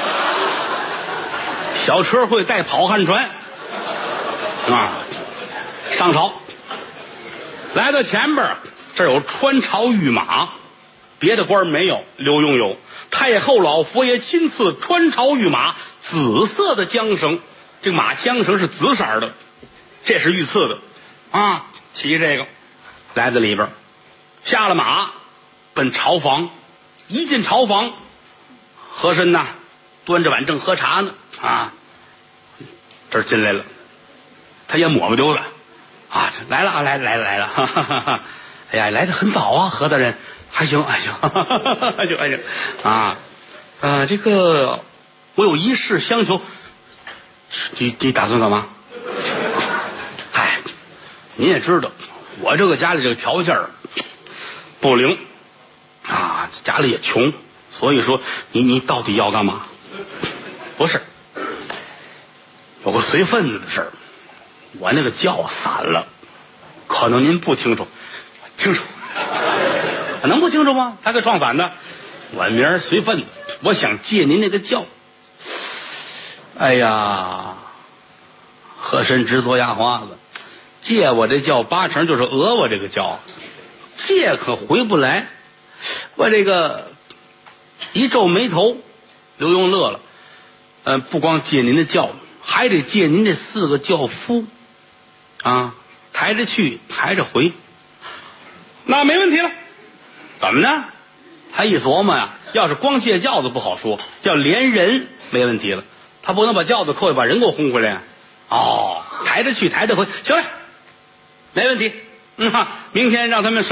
小车会带跑旱船。啊，上朝，来到前边，这有穿朝御马，别的官没有，刘墉有。太后老佛爷亲赐穿朝御马，紫色的缰绳，这个马缰绳是紫色的，这是御赐的啊。骑这个来到里边，下了马，奔朝房。一进朝房，和珅呐端着碗正喝茶呢啊，这儿进来了。他也抹不丢了啊，来了啊，来了来了来了，哈哈哈哈！哎呀，来得很早啊，何大人，还行还行，哈哈哈哈还行还行啊，呃，这个我有一事相求，你你打算干嘛？嗨，您也知道，我这个家里这个条件不灵啊，家里也穷，所以说你你到底要干嘛？不是，有个随份子的事儿。我那个轿散了，可能您不清楚，清楚，能不清楚吗？他给撞散的。我明儿随份子，我想借您那个轿。哎呀，和珅直嘬牙花子，借我这轿八成就是讹我这个轿，借可回不来。我这个一皱眉头，刘墉乐了，嗯、呃，不光借您的轿，还得借您这四个轿夫。啊，抬着去，抬着回，那没问题了。怎么呢？他一琢磨呀，要是光借轿子不好说，要连人没问题了。他不能把轿子扣下，把人给我轰回来呀。哦，抬着去，抬着回，行了，没问题。嗯哈，明天让他们什么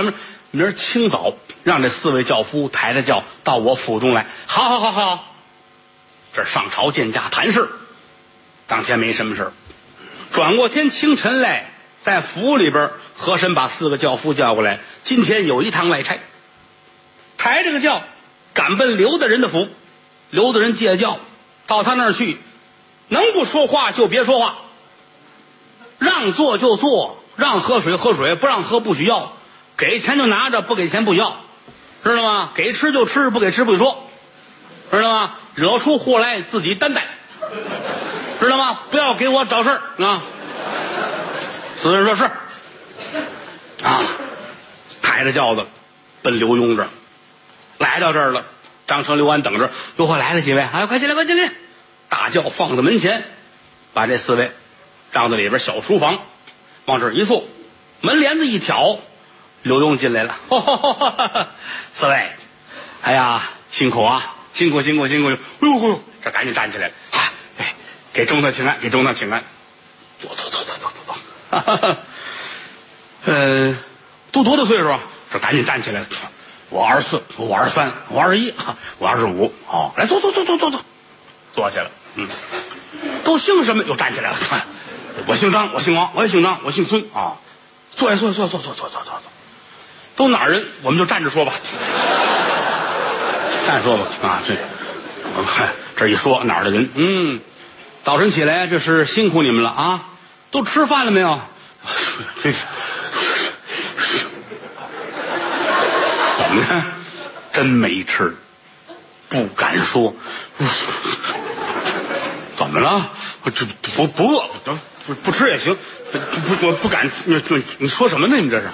明儿清早让这四位轿夫抬着轿到我府中来。好好好好，这上朝见驾谈事。当天没什么事，转过天清晨来，在府里边，和珅把四个轿夫叫过来，今天有一趟外差，抬着个轿赶奔刘大人的府。刘大人借轿到他那儿去，能不说话就别说话，让坐就坐，让喝水喝水，不让喝不许要，给钱就拿着，不给钱不要，知道吗？给吃就吃，不给吃不许说，知道吗？惹出祸来自己担待，知道吗？不要给我找事儿啊！四人说是啊，抬着轿子奔刘墉这儿，来到这儿了。张成、刘安等着，哟呵，来了几位，哎，快进来，快进来！大轿放在门前，把这四位让到里边小书房，往这儿一坐，门帘子一挑，刘墉进来了。呵呵呵呵呵，四位，哎呀，辛苦啊，辛苦辛苦辛苦！哎呦哎呦，这赶紧站起来了，哎，哎，给中堂请安，给中堂请安，坐坐坐坐坐坐坐。哈哈哈，呃，都多大岁数啊？这赶紧站起来了。我二十四，我二十三，我二十一，我二十五。哦，来坐坐坐坐坐坐，坐下了。嗯，都姓什么？又站起来了。看，我姓张，我姓王，我也姓张，我姓孙啊。坐下，坐下，坐坐坐坐坐坐坐。都哪儿人？我们就站着说吧。站着说吧。啊，这，我看这一说哪儿的人？嗯，早晨起来这是辛苦你们了啊！都吃饭了没有？这是。怎么呢？真没吃，不敢说。怎么了？这不不饿，不不吃也行。不不，我不敢。你你说什么呢？你这是？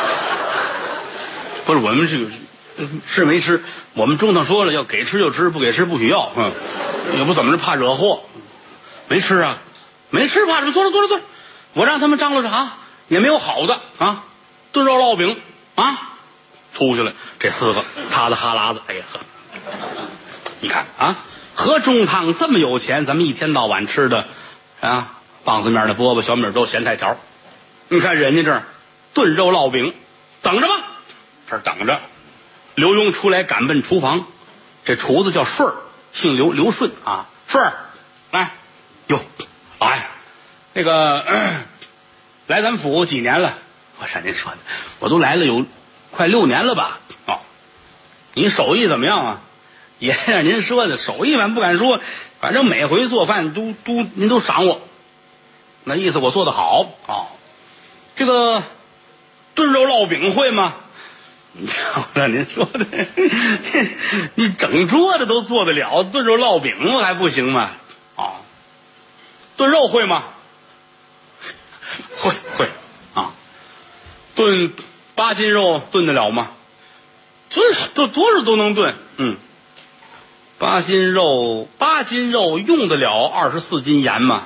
不是我们这个是没吃。我们中堂说了，要给吃就吃，不给吃不许要。嗯，也不怎么着，怕惹祸。没吃啊，没吃怕什么？坐着坐着坐着，我让他们张罗着啊，也没有好的啊，炖肉烙饼啊。出去了，这四个擦的哈喇子，哎呀呵！你看啊，和中堂这么有钱，咱们一天到晚吃的啊，棒子面的饽饽、小米粥、咸菜条，你看人家这儿炖肉烙饼，等着吧，这儿等着。刘墉出来赶奔厨房，这厨子叫顺儿，姓刘，刘顺啊，顺儿，来，哟，哎，那个、呃、来咱们府几年了？我像您说的，我都来了有。快六年了吧？哦，你手艺怎么样啊？也让您说的，手艺反不敢说，反正每回做饭都都您都赏我，那意思我做的好哦。这个炖肉烙饼会吗？我让您说的，你整桌子都做得了，炖肉烙饼还不行吗？哦，炖肉会吗？会会啊，炖。八斤肉炖得了吗？炖都多少都能炖。嗯，八斤肉，八斤肉用得了二十四斤盐吗？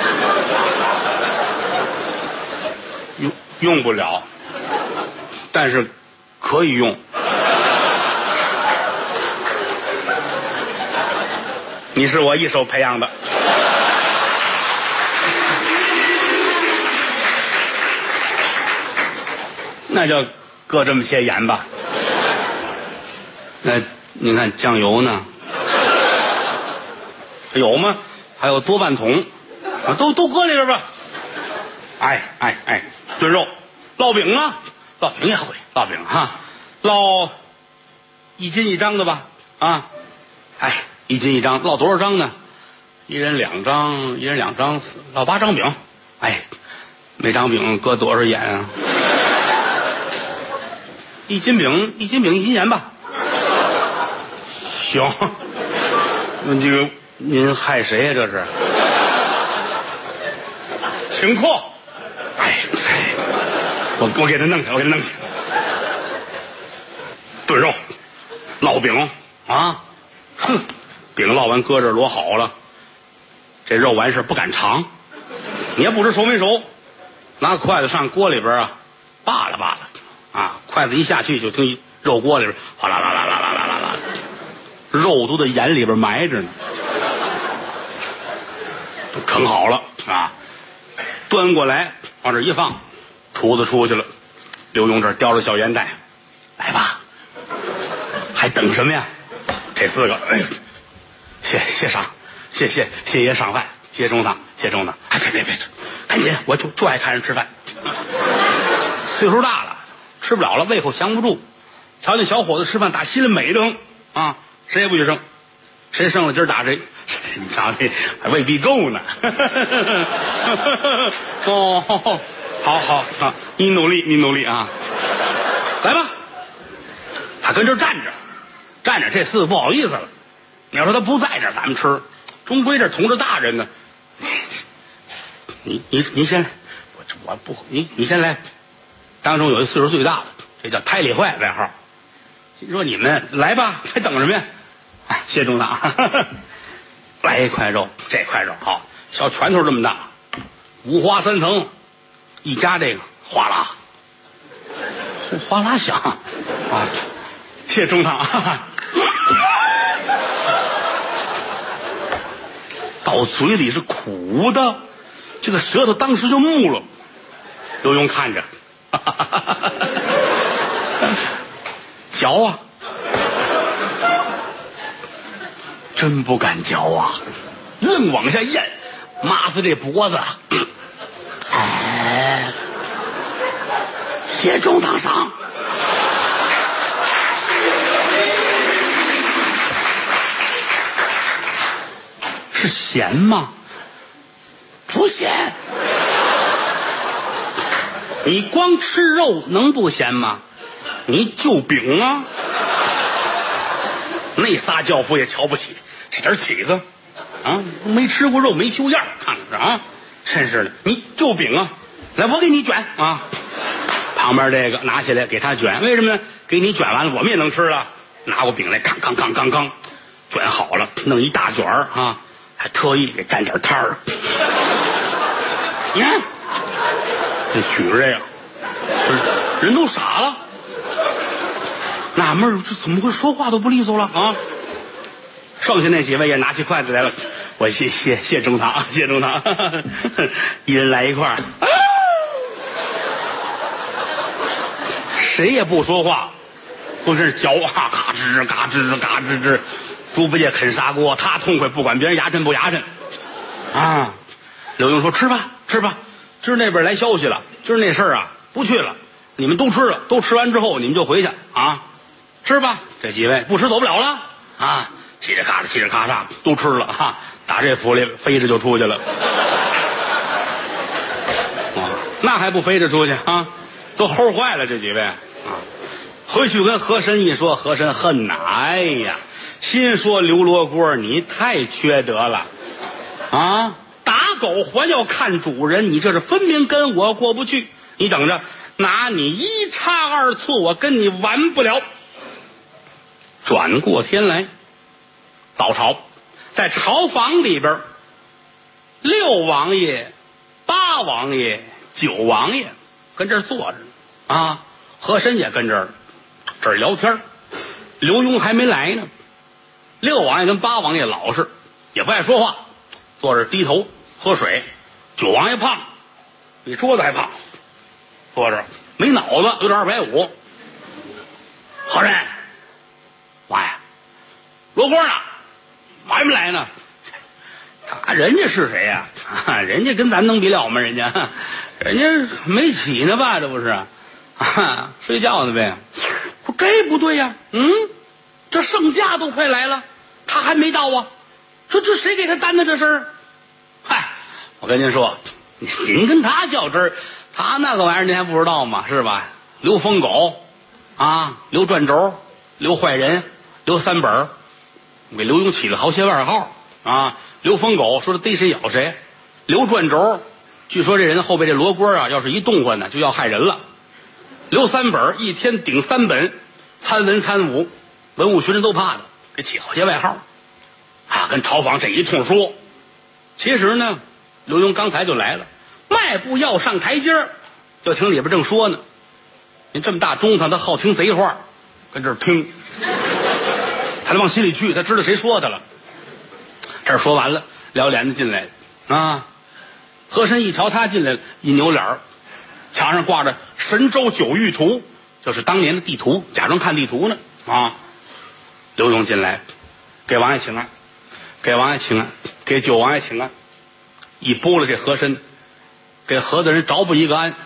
用用不了，但是可以用。你是我一手培养的。那就搁这么些盐吧。那您看酱油呢？有吗？还有多半桶，啊、都都搁里边吧。哎哎哎，炖肉，烙饼啊，烙饼也会，烙饼哈，烙一斤一张的吧？啊，哎，一斤一张，烙多少张呢？一人两张，一人两张，烙八张饼。哎，每张饼搁多少盐啊？一斤饼，一斤饼一斤盐吧。行，那这个您害谁呀、啊？这是请客。哎哎，我我给他弄去，我给他弄去。炖肉，烙饼啊，哼，饼烙完搁这摞好了，这肉完事不敢尝，你也不知熟没熟，拿筷子上锅里边啊，扒拉扒拉。啊，筷子一下去就听肉锅里边哗啦啦啦啦啦啦啦啦，肉都在盐里边埋着呢，都盛好了啊，端过来往这一放，厨子出去了，刘墉这叼着小烟袋， 等什么呀？这四个，哎，谢谢上，谢谢谢爷上饭，谢谢中堂，谢谢中堂。哎，别别别，赶紧，我就就爱看人吃饭。岁数大了，吃不了了，胃口降不住。瞧那小伙子吃饭，打心里美得很啊，谁也不许剩，谁剩了今儿打谁。你瞧这还未必够呢。哦，好好啊，你努力，你努力啊，来吧。他跟这儿站着，站着，这四个不好意思了。你要说他不在这儿，咱们吃，终归这同志大人呢。你你你先，我我不，你你先来。当中有一岁数最大的，这叫胎里坏外号。你说你们来吧，还等什么呀？哎，谢中堂，来一块肉，这块肉好，小拳头这么大，五花三层，一夹这个，哗啦，哗啦响啊！谢中堂，到嘴里是苦的，这个舌头当时就木了。刘墉看着，嚼啊，真不敢嚼啊，愣往下咽，麻死这脖子。哎，谢中堂上。是咸吗？不咸。你光吃肉能不咸吗？你就饼啊！那仨教父也瞧不起这点起子啊，没吃过肉没修样，看着啊，真是的。你就饼啊，来我给你卷啊。旁边这个拿起来给他卷，为什么呢？给你卷完了，我们也能吃了。拿过饼来，刚刚刚刚刚卷好了，弄一大卷儿啊。还特意给沾点汤儿，你看，这举着这个，人都傻了，纳闷儿，这怎么会说话都不利索了啊？剩下那几位也拿起筷子来了，我谢谢谢中堂，谢中堂，一人来一块儿，啊，谁也不说话，都是嚼啊，嘎吱嘎吱嘎吱吱。猪八戒啃砂锅，他痛快，不管别人牙碜不牙碜啊。刘墉说：“吃吧，吃吧。今儿那边来消息了，今儿那事儿啊不去了，你们都吃了，都吃完之后你们就回去啊。吃吧。”这几位不吃走不了了啊，嘁哩咔嚓，嘁哩咔嚓都吃了哈、啊，打这府里飞着就出去了。啊，那还不飞着出去啊？都齁坏了这几位啊。回去跟和珅一说，和珅恨呐，哎呀，心说刘罗锅你太缺德了啊！打狗还要看主人，你这是分明跟我过不去。你等着，拿你一差二错，我跟你完不了。转过天来，早朝，在朝房里边，六王爷、八王爷、九王爷跟这儿坐着啊，和珅也跟这儿。这儿聊天，刘墉还没来呢。六王爷跟八王爷老实，也不爱说话，坐着低头喝水。九王爷胖，比桌子还胖，坐着没脑子，有点二百五。和珅，王爷，罗锅呢？还没来呢。他人家是谁呀、啊？人家跟咱能比了吗？人家，人家没起呢吧？这不是啊，睡觉呢呗。这不对呀、啊，嗯，这圣驾都快来了，他还没到啊，这这谁给他担的这事儿？嗨，我跟您说，您跟他较真儿，他那个玩意儿您还不知道吗？是吧？刘疯狗啊，刘转轴，刘坏人，刘三本，给刘墉起了好些外号啊。刘疯狗说他逮谁咬谁，刘转轴，据说这人后背这罗锅啊，要是一动换呢，就要害人了。刘三本一天顶三本，参文参武，文武群臣都怕他，给起好些外号啊。跟朝房这一通说，其实呢，刘墉刚才就来了，迈步要上台阶儿，就听里边正说呢。您这么大中堂，他好听贼话，跟这儿听，他就往心里去，他知道谁说的了。这儿说完了，撩帘子进来啊。和珅一瞧他进来了，一扭脸儿，墙上挂着神州九域图，就是当年的地图，假装看地图呢啊。 刘墉进来，给王爷请安，给王爷请安，给九王爷请安，一拨了这和珅，给何大人着不一个安，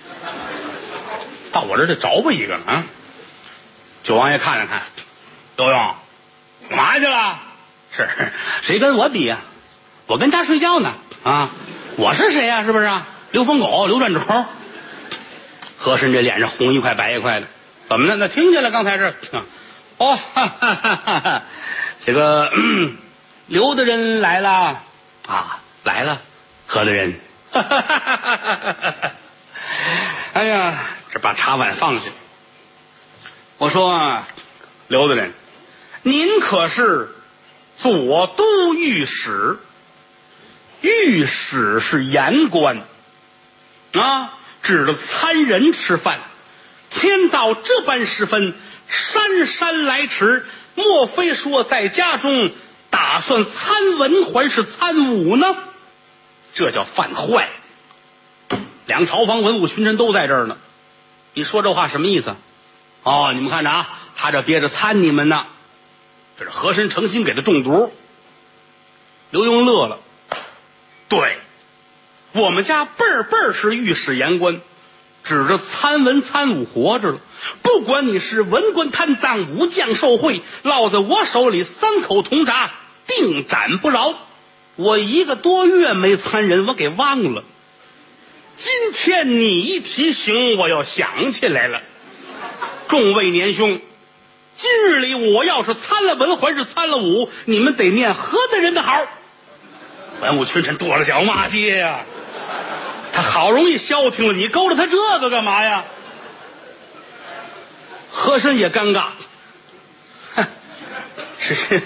到我这儿得着不一个呢啊！九王爷看了看，刘墉干嘛去了？是谁跟我比呀、啊？我跟家睡觉呢啊！我是谁呀、啊？是不是啊？刘疯狗、刘转轴。和珅这脸上红一块白一块的，怎么了？那听见了刚才这哦，哈哈哈哈这个、嗯、刘大人来了啊，来了，何大人。哈哈哈哈哈哎呀，这把茶碗放下。我说啊，刘大人，您可是左都御史，御史是言官啊，指着参人吃饭。天到这般时分，姗姗来迟，莫非说在家中打算参文还是参武呢？这叫犯坏。两朝房文武群臣都在这儿呢，你说这话什么意思？哦，你们看着啊，他这憋着参你们呢，这是和珅诚心给他中毒。刘墉乐了，对，我们家辈儿辈儿是御史言官，指着参文参武活着了。不管你是文官贪赃，武将受贿，落在我手里三口铜铡，定斩不饶。我一个多月没参人，我给忘了。今天你一提醒，我又想起来了。众位年兄，今日里我要是参了文还是参了武，你们得念何大人的好。文武群臣跺着脚骂街呀、啊！他好容易消停了，你勾着他这个干嘛呀？和珅也尴尬，是是，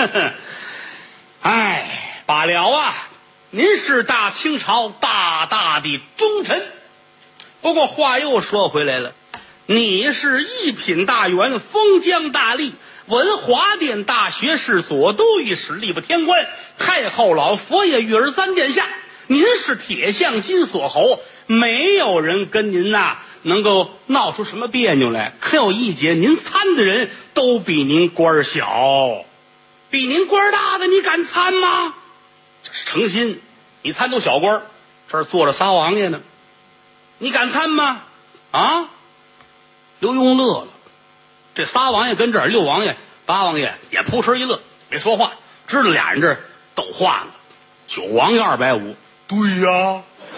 哎，罢了啊！您是大清朝大大的忠臣，不过话又说回来了，你是一品大员，封疆大吏，文华殿大学士，左都御史，吏部天官，太后老佛爷御儿三殿下，您是铁像金锁喉，没有人跟您呐、啊、能够闹出什么别扭来。可有一节，您参的人都比您官小，比您官大的，你敢参吗？这是诚心。你参都小官，这儿坐着仨王爷呢，你敢参吗？啊！刘墉乐了，这仨王爷跟这儿，六王爷、八王爷也扑哧一乐，没说话，知道俩人这斗话呢。九王爷二百五，对呀，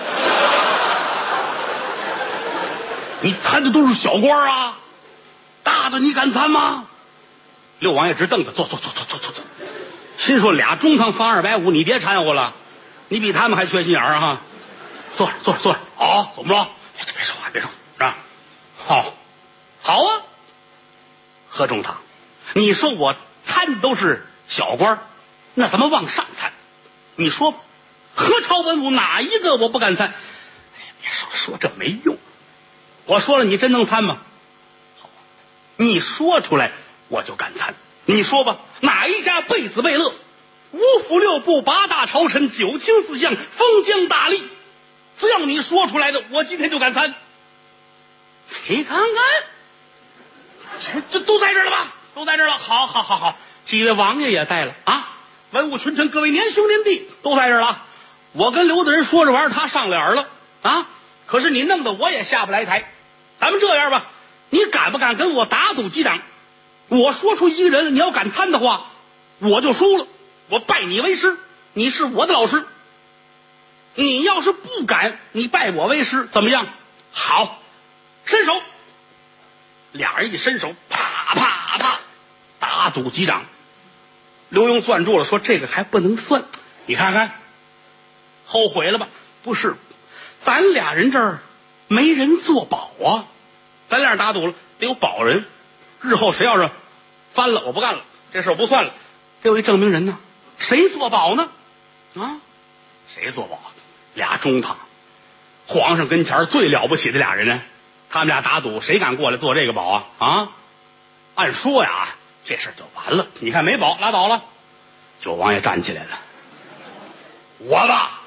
你参的都是小官啊，大的你敢参吗？六王爷直瞪着，坐坐坐坐坐坐坐，心说俩中堂放二百五，你别掺和了。你比他们还缺心眼儿哈！坐着坐着坐着，好，怎么着？别说话，别说是吧？好，好啊，何中堂，你说我参都是小官，那咱们往上参。你说吧，何朝文武哪一个我不敢参？别说说这没用，我说了，你真能参吗？好，你说出来我就敢参。你说吧，哪一家贝子贝勒？五府六部八大朝臣九卿四相封疆大吏，只要你说出来的，我今天就敢参。你看看，这都在这儿了吧？都在这儿了。好，好，好，好，几位王爷也在了啊！文武群臣，各位年兄年弟都在这儿了。我跟刘大人说这玩意儿，他上脸了啊！可是你弄得我也下不来台。咱们这样吧，你敢不敢跟我打赌几掌？我说出一个人，你要敢参的话，我就输了。我拜你为师，你是我的老师。你要是不敢，你拜我为师，怎么样？好，伸手。俩人一伸手，啪啪啪，打赌几掌。刘墉攥住了，说这个还不能算。你看看，后悔了吧？不是，咱俩人这儿没人做保啊。咱俩打赌了，得有保人。日后谁要是翻了，我不干了，这事我不算了。得有一证明人呢。谁做保呢？啊，谁做保？俩中堂，皇上跟前最了不起的俩人呢。他们俩打赌，谁敢过来做这个保啊？啊，按说呀，这事就完了。你看没保，拉倒了。九王爷站起来了，我吧，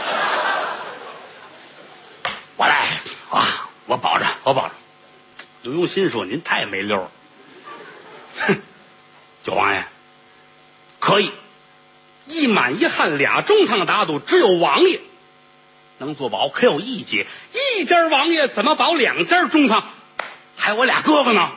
我来啊，我保着，我保着。刘墉心说：“您太没溜了。”哼， 九王爷可以，一满一汉俩中堂打赌，只有王爷能做保，可有一节，一家王爷怎么保两家中堂？还有我俩哥哥呢。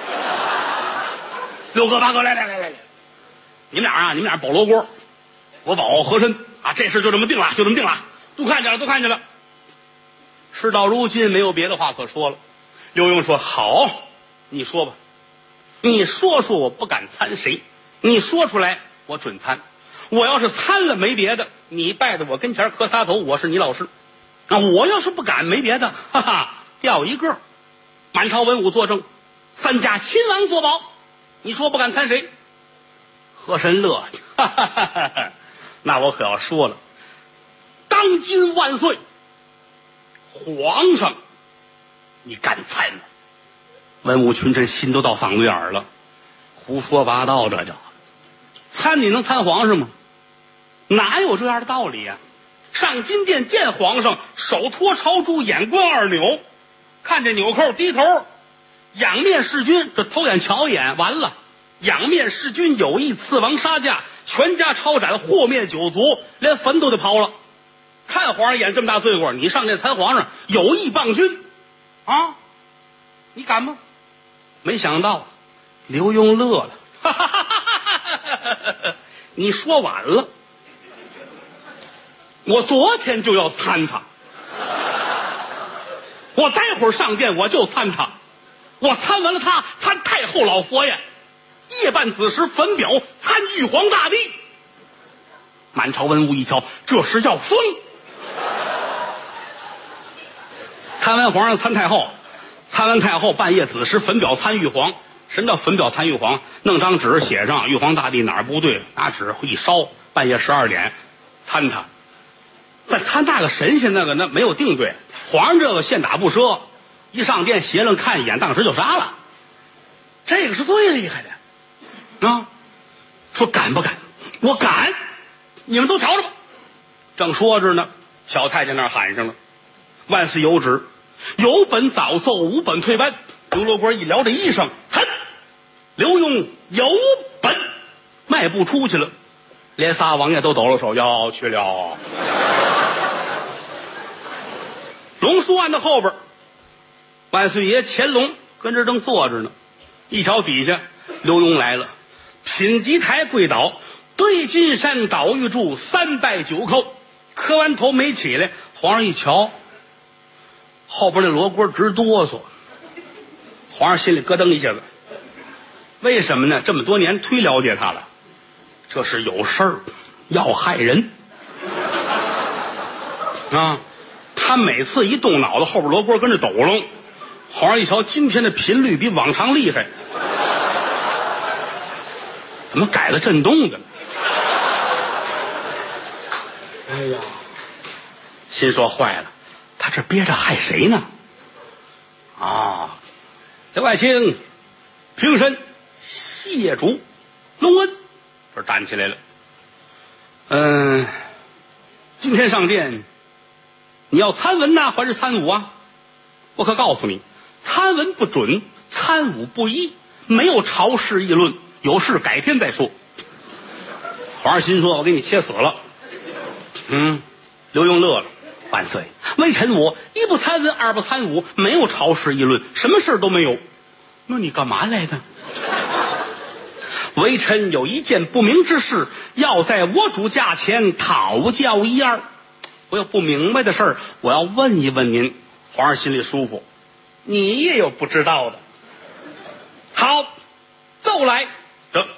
六哥八哥，来来来来来，你们俩啊，你们俩保罗锅，我保和珅啊，这事就这么定了，就这么定了，都看见了，都看见了。事到如今，没有别的话可说了。刘墉说：“好，你说吧，你说说，我不敢参谁？你说出来，我准参。我要是参了，没别的，你拜在我跟前磕仨头，我是你老师。那我要是不敢，没别的，哈哈，掉一个。满朝文武作证，三家亲王作保。你说不敢参谁？”和珅乐，哈哈哈哈哈，那我可要说了，当今万岁，皇上，你敢参吗？文武群臣心都到嗓子眼儿了，胡说八道，这叫参你能参皇上吗？哪有这样的道理呀、啊？上金殿见皇上，手托朝珠，眼观二钮，看这纽扣低头，仰面视君，这偷眼瞧一眼，完了。仰面视君有意刺王杀驾，全家抄斩，祸灭九族，连坟都得刨了。看皇上演这么大罪过，你上这参皇上，有意谤君啊？你敢吗？没想到刘墉乐了，哈哈哈哈哈！你说晚了，我昨天就要参他，我待会儿上殿我就参他，我参完了他，参太后老佛爷。夜半子时焚表参玉皇大帝。满朝文武一瞧，这是要疯。参完皇上参太后，参完太后半夜子时焚表参玉皇。什么叫焚表参玉皇？弄张纸写上玉皇大帝哪儿不对，拿纸一烧，半夜十二点参他。再参那个神仙那个那没有定对，皇上这个现打不赊，一上殿邪楞看一眼，当时就杀了。这个是最厉害的。啊，说敢不敢？我敢！你们都瞧着吧。正说着呢，小太监那儿喊上了：“万岁有旨，有本早奏，无本退班。”刘罗锅一撩这衣裳，哼！刘墉有本，迈步出去了，连仨王爷都抖了手，要去了。龙书案的后边，万岁爷乾隆跟这正坐着呢，一瞧底下刘墉来了。品级台跪倒，对金山岛玉柱三拜九叩，磕完头没起来。皇上一瞧，后边那罗锅直哆嗦，皇上心里咯噔一下子。为什么呢？这么多年忒了解他了，这是有事儿要害人啊！他每次一动脑子，后边罗锅跟着抖楞。皇上一瞧，今天的频率比往常厉害。怎么改了震动的？哎呀，心说坏了，他这憋着害谁呢？啊，刘爱卿，平身谢主隆恩，这站起来了。嗯，今天上殿，你要参文呐，还是参武啊？我可告诉你，参文不准，参武不依，没有朝事议论。有事改天再说。皇上心说：“我给你切死了。”嗯，刘墉乐了：“万岁，微臣我一不参文，二不参武，没有朝事议论，什么事都没有。那你干嘛来的？”微臣有一件不明之事，要在我主驾前讨教一二。我有不明白的事儿，我要问一问您。皇上心里舒服，你也有不知道的。好，奏来。得，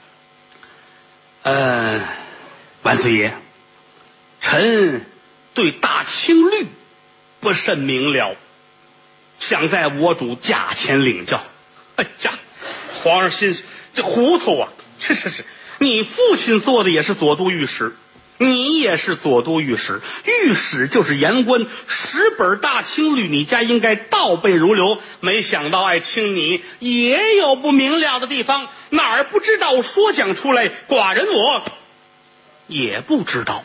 呃，万岁爷，臣对大清律不甚明了，想在我主驾前领教。哎呀，皇上心这糊涂啊！是是是，你父亲做的也是左都御史，你也是左都御史，御史就是言官，十本大清律你家应该倒背如流。没想到爱卿你也有不明了的地方，哪儿不知道说讲出来，寡人我也不知道。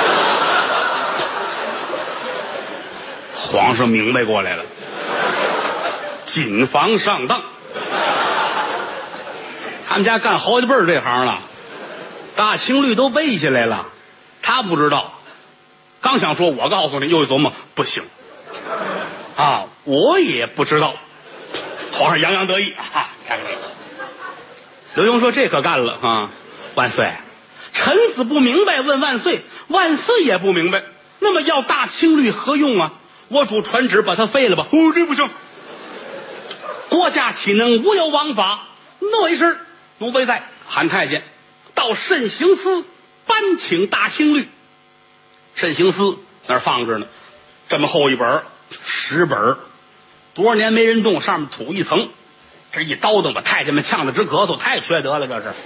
皇上明白过来了，谨防上当。 他们家干好几辈儿这行了，大青绿都背下来了，他不知道。刚想说我告诉你，又一琢磨不行啊，我也不知道。皇上洋洋得意啊，看看这个。刘墉说这可干了啊，万岁，臣子不明白问万岁，万岁也不明白，那么要大青绿何用啊？我主传旨把它废了吧。哦，这不行，国家岂能无有王法？诺一声，奴婢在，喊太监到慎刑司颁请大青绿。慎刑司那儿放着呢，这么厚一本十本，多少年没人动，上面土一层，这一叨叨把太监们呛得直咳嗽，太缺德了这是。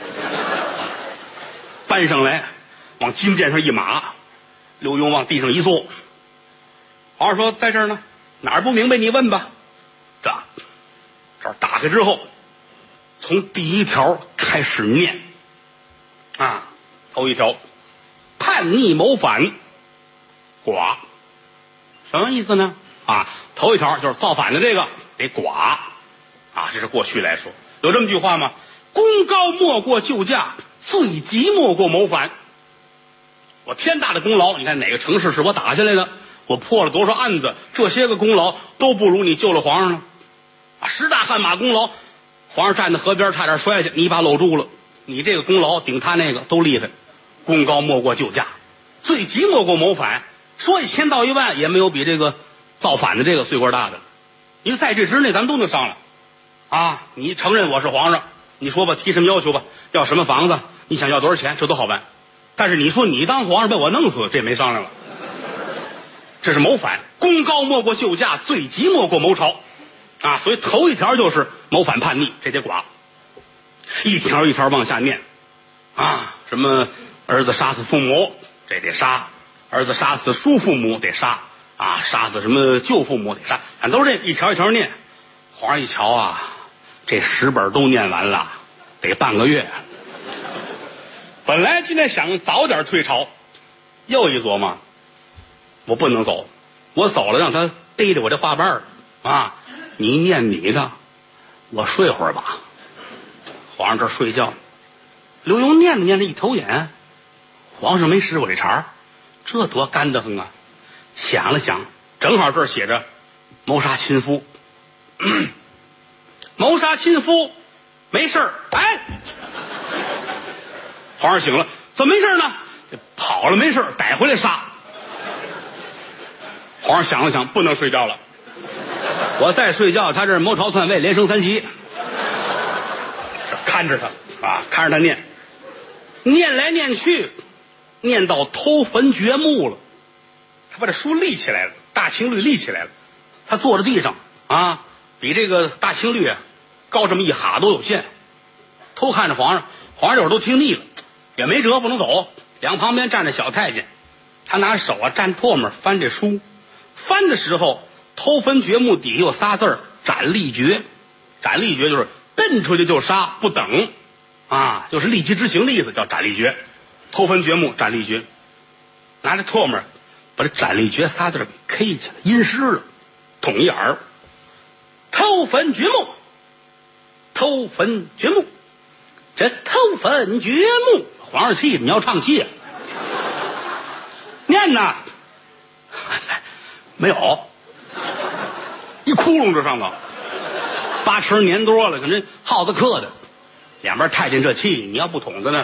搬上来往金殿上一码，刘墉往地上一坐。皇上说在这儿呢，哪儿不明白你问吧。这这儿打开之后，从第一条开始念啊，头一条叛逆谋反剐，什么意思呢？啊，头一条就是造反的这个得剐啊，这是过去来说有这么句话吗？功高莫过救驾，罪极莫过谋反。我天大的功劳，你看哪个城市是我打下来的，我破了多少案子，这些个功劳都不如你救了皇上呢。啊，十大汗马功劳，皇上站在河边差点摔下，你一把搂住了，你这个功劳顶他那个都厉害。功高莫过救驾，罪极莫过谋反，说一千道一万也没有比这个造反的这个罪过大的。因为在这之内咱们都能商量啊，你承认我是皇上，你说吧，提什么要求吧，要什么房子，你想要多少钱，这都好办。但是你说你当皇上被我弄死，这没商量了。这是谋反，功高莫过救驾，罪极莫过谋朝啊，所以头一条就是谋反叛逆，这得剐。一条一条往下念啊，什么儿子杀死父母，这得杀；儿子杀死叔父母得杀啊，杀死什么舅父母得杀，反正都是这一条一条念。皇上一瞧啊，这十本都念完了，得半个月。本来今天想早点退朝，又一琢磨，我不能走，我走了让他逮着我这话瓣儿啊！你念你的，我睡会儿吧。皇上这儿睡觉，刘墉念着念着一头眼，皇上没使我这茬，这多干得很啊！想了想，正好这儿写着谋杀亲夫，谋杀亲夫没事儿。哎，皇上醒了，怎么没事呢？这跑了没事，逮回来杀。皇上想了想，不能睡觉了，我再睡觉，他这谋朝篡位，连升三级。看着他啊，看着他念，念来念去，念到偷坟掘墓了。他把这书立起来了，大青绿立起来了。他坐在地上啊，比这个大青绿啊高这么一哈都有限。偷看着皇上，皇上这会儿都听腻了，也没辙，不能走。两旁边站着小太监，他拿手啊蘸唾沫翻这书，翻的时候偷坟掘墓底下有仨字儿斩立决。斩立决就是蹬出去就杀，不等啊，就是立即执行的意思，叫斩立决。偷坟掘墓斩立决，拿着唾沫把这斩立决仨字给 K 起来，阴湿了，捅一眼儿。偷坟掘墓，偷坟掘墓，这偷坟掘墓，皇上气，你要唱戏啊？念呐，没有，一窟窿这上头，八成年多了，跟这耗子刻的。两边太监这气，你要不捅他呢？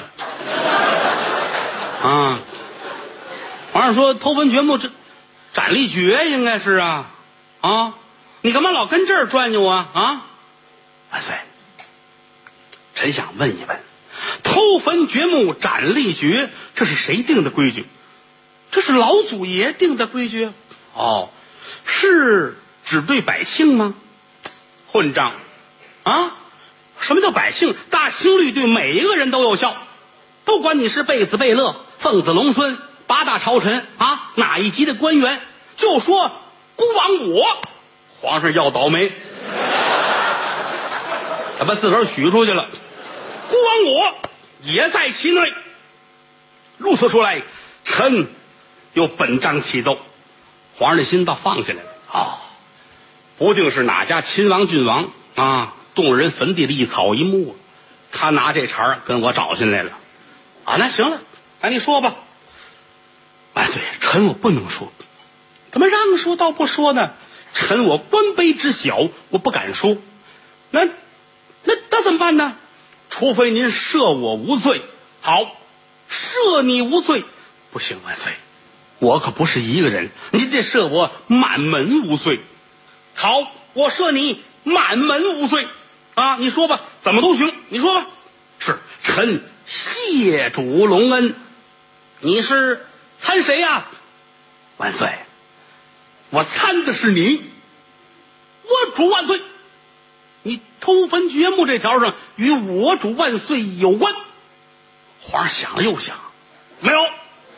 啊！皇上说偷坟掘墓，这斩立决应该是啊啊！你干嘛老跟这儿转悠啊啊！万岁，臣想问一问，偷坟掘墓斩立决，这是谁定的规矩？这是老祖爷定的规矩。哦，是只对百姓吗？混账啊！什么叫百姓？大清律对每一个人都有效，不管你是贝子贝勒、凤子龙孙、八大朝臣啊，哪一级的官员，就说孤王我，皇上要倒霉，他把自个儿许出去了，孤王我也在其内。如此说来，臣又本章启奏，皇上的心倒放下来了啊、哦！不定是哪家亲王郡王啊，动人坟地的一草一木， 他拿这茬跟我找进来了。啊，那行了，那你说吧。万岁，臣我不能说。怎么让说倒不说呢？臣我官卑之小，我不敢说。那那那怎么办呢？除非您赦我无罪。好，赦你无罪。不行，万岁，我可不是一个人，您得赦我满门无罪。好，我赦你满门无罪啊！你说吧，怎么都行，你说吧。是，臣谢主隆恩。你是参谁呀、啊？万岁，我参的是你。我主万岁，你偷坟掘墓这条上与我主万岁有关。皇上想了又想，没有。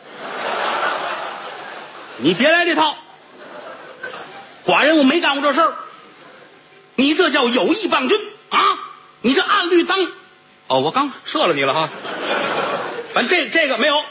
你别来这套，寡人我没干过这事儿。你这叫有意谤君啊！你这按律当……哦，我刚射了你了哈。反正这这个没有。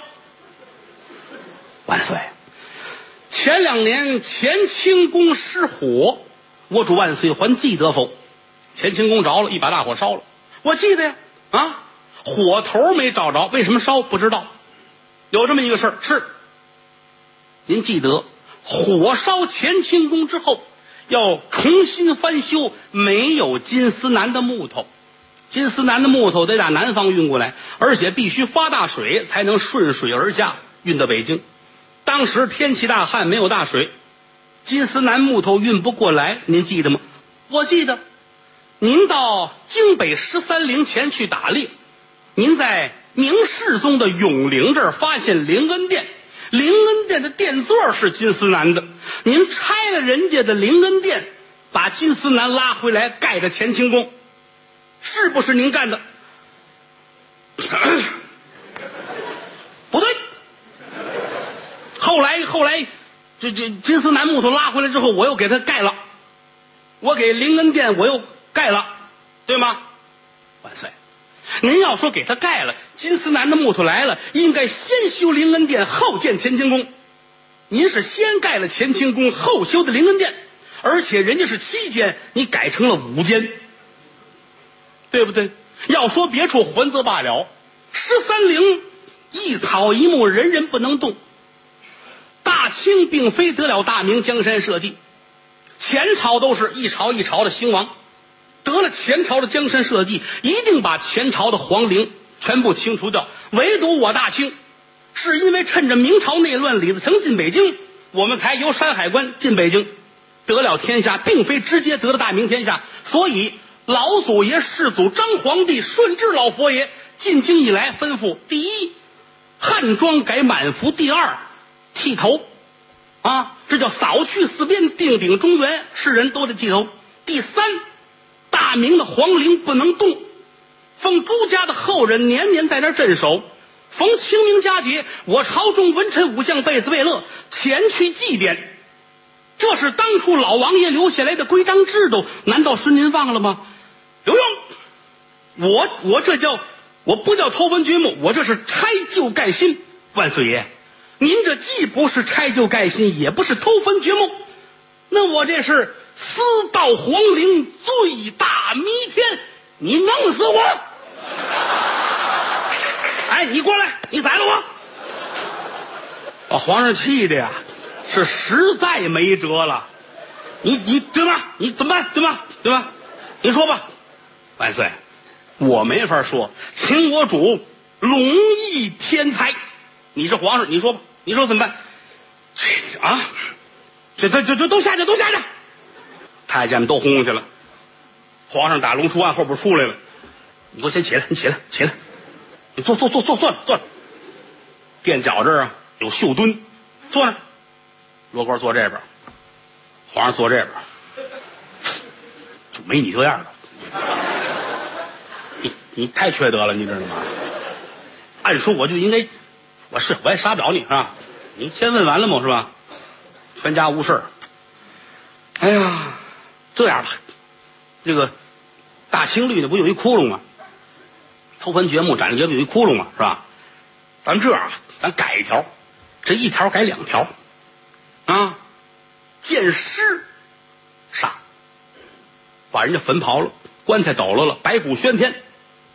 万岁，前两年乾清宫失火，我主万岁还记得否？乾清宫着了，一把大火烧了，我记得呀。啊，火头没找着，为什么烧不知道。有这么一个事儿，是您记得，火烧乾清宫之后，要重新翻修没有金丝楠的木头。金丝楠的木头得打南方运过来，而且必须发大水才能顺水而下运到北京。当时天气大旱，没有大水，金丝楠木头运不过来，您记得吗？我记得。您到京北十三陵前去打猎，您在明世宗的永陵这儿发现灵恩殿，灵恩殿的殿座是金丝楠的，您拆了人家的灵恩殿，把金丝楠拉回来盖的乾清宫，是不是您干的？不对。后来后来这这金丝楠木头拉回来之后，我又给它盖了，我给灵恩殿我又盖了，对吗？万岁，您要说给他盖了，金丝楠的木头来了，应该先修灵恩殿，后建乾清宫。您是先盖了乾清宫，后修的灵恩殿，而且人家是七间，你改成了五间，对不对？要说别处还则罢了，十三陵一草一木，人人不能动。大清并非得了大明江山社稷，前朝都是一朝一朝的兴亡。得了前朝的江山社稷，一定把前朝的皇陵全部清除掉，唯独我大清是因为趁着明朝内乱，李自成进北京，我们才由山海关进北京，得了天下，并非直接得了大明天下。所以老祖爷世祖张皇帝顺治老佛爷进京以来吩咐：第一，汉装改满服；第二，剃头啊，这叫扫去四边，定鼎中原，世人都得剃头；第三，大明的皇陵不能动，封朱家的后人年年在那儿镇守。逢清明佳节，我朝中文臣武将贝子贝勒前去祭奠，这是当初老王爷留下来的规章制度，难道是您忘了吗？有用，我我这叫我不叫偷坟掘墓，我这是拆旧盖新。万岁爷，您这既不是拆旧盖新，也不是偷坟掘墓，那我这是私盗皇陵，罪大弥天，你弄死我！哎，你过来，你宰了我！把皇上气的呀，是实在没辙了。你你对吧？你怎么办？对吧？对吧？你说吧。万岁，我没法说，请我主龙翼天才。你是皇上，你说吧，你说怎么办？这啊，这这这这都下去，都下去！太监们都轰去了。皇上打龙书案后边出来了，你给我先起来，你起来，起来，你坐坐坐坐坐坐。垫脚这儿啊有绣墩，坐那。罗锅坐这边，皇上坐这边，就没你这样的。你你太缺德了，你知道吗？按说我就应该，我是我也杀不了你是吧？你先问完了吗？是吧？全家无事。哎呀，这样吧，这个大清律呢不有一窟窿吗？偷坟掘墓斩立决不有一窟窿吗？是吧？咱这样啊，咱改一条，这一条改两条啊，见尸杀，把人家坟刨了，棺材抖了了，白骨喧天，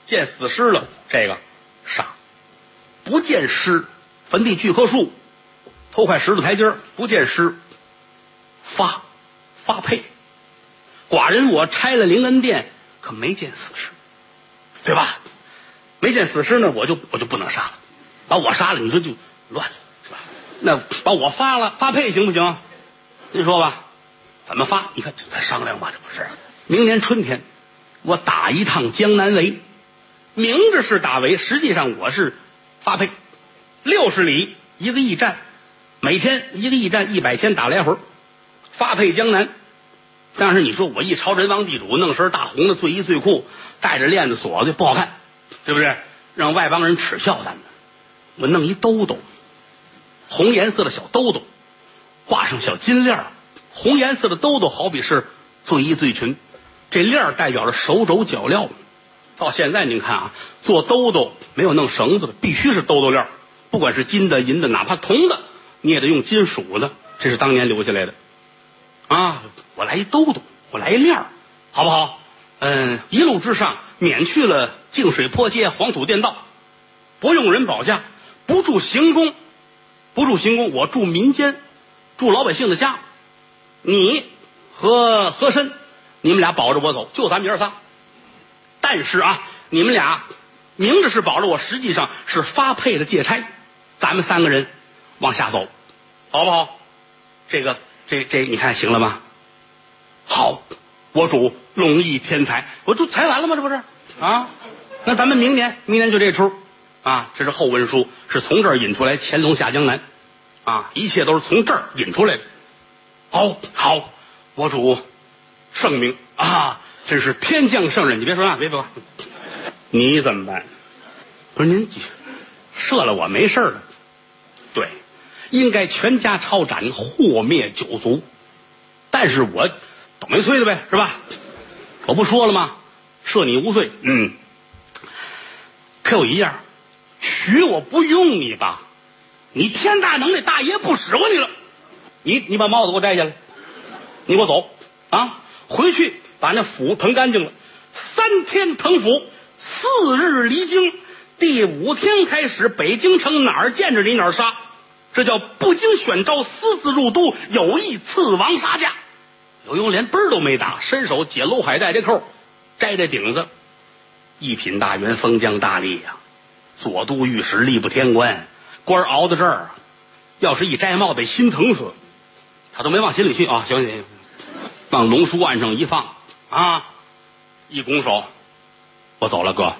见死尸了，这个杀；不见尸，坟地锯棵树，偷块石头台阶，不见尸，发发配。寡人我拆了灵恩殿，可没见死尸，对吧？没见死尸呢，我就我就不能杀了。把我杀了，你说就乱了，是吧？那把我发了，发配行不行？您说吧，怎么发？你看这才商量吧，这不是？明年春天，我打一趟江南围，明着是打围，实际上我是发配，六十里一个驿站，每天一个驿站一百天打来回，发配江南。但是你说我一朝人王地主，弄身大红的醉衣醉裤，带着链子锁的不好看，对不对？让外邦人耻笑咱们。我弄一兜兜，红颜色的小兜兜，挂上小金链儿。红颜色的兜兜好比是醉衣醉裙，这链儿代表着手肘脚镣。到现在您看啊，做兜兜没有弄绳子的，必须是兜兜链儿，不管是金的银的哪怕铜的，你也得用金属的，这是当年留下来的啊。我来一兜兜，我来一链儿，好不好？嗯，一路之上免去了净水坡街黄土店道，不用人保驾，不住行宫，不住行宫，我住民间，住老百姓的家。你和和珅，你们俩保着我走，就咱们爷仨。但是啊，你们俩明着是保着我，实际上是发配的借差，咱们三个人往下走，好不好？这个这这你看行了吗？好，我主龙翼天才，我就才完了吗？这不是啊？那咱们明年明年就这出啊，这是后文书，是从这儿引出来乾隆下江南啊，一切都是从这儿引出来的。好，好，我主圣明啊，真是天降圣人。你别说啊，别说，你怎么办？不是您射了我没事了？对，应该全家抄斩，祸灭九族。但是我倒霉催的呗，是吧？我不说了吗？赦你无罪。嗯，可有一样，许我不用你吧，你天大能耐，大爷不使唤你了。你你把帽子给我摘下来，你给我走啊！回去把那府腾干净了，三天腾府，四日离京，第五天开始，北京城哪儿见着你哪儿杀，这叫不经选召，私自入都，有意刺王杀驾。刘墉连奔儿都没打，伸手解娄海带这扣，摘这顶子，一品大员，封疆大吏呀、啊，左都御史，吏部天官，官儿熬到这儿，要是一摘帽得心疼死。他都没往心里去啊！行行，往龙书案上一放啊，一拱手，我走了，哥。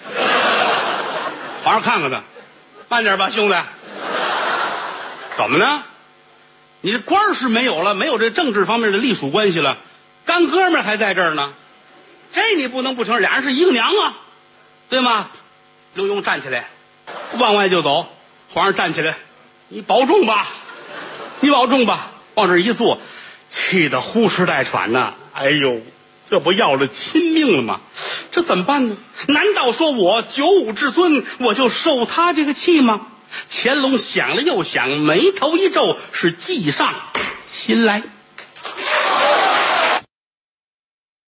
皇上看看他，慢点吧，兄弟。怎么呢？你这官儿是没有了，没有这政治方面的隶属关系了，干哥们儿还在这儿呢，这你不能不承认，俩人是一个娘啊，对吗？刘墉站起来，往外就走。皇上站起来，你保重吧，你保重吧。往这一坐，气得呼哧带喘呐！哎呦，这不要了亲命了吗？这怎么办呢？难道说我九五至尊，我就受他这个气吗？乾隆想了又想，眉头一皱，是计上心来。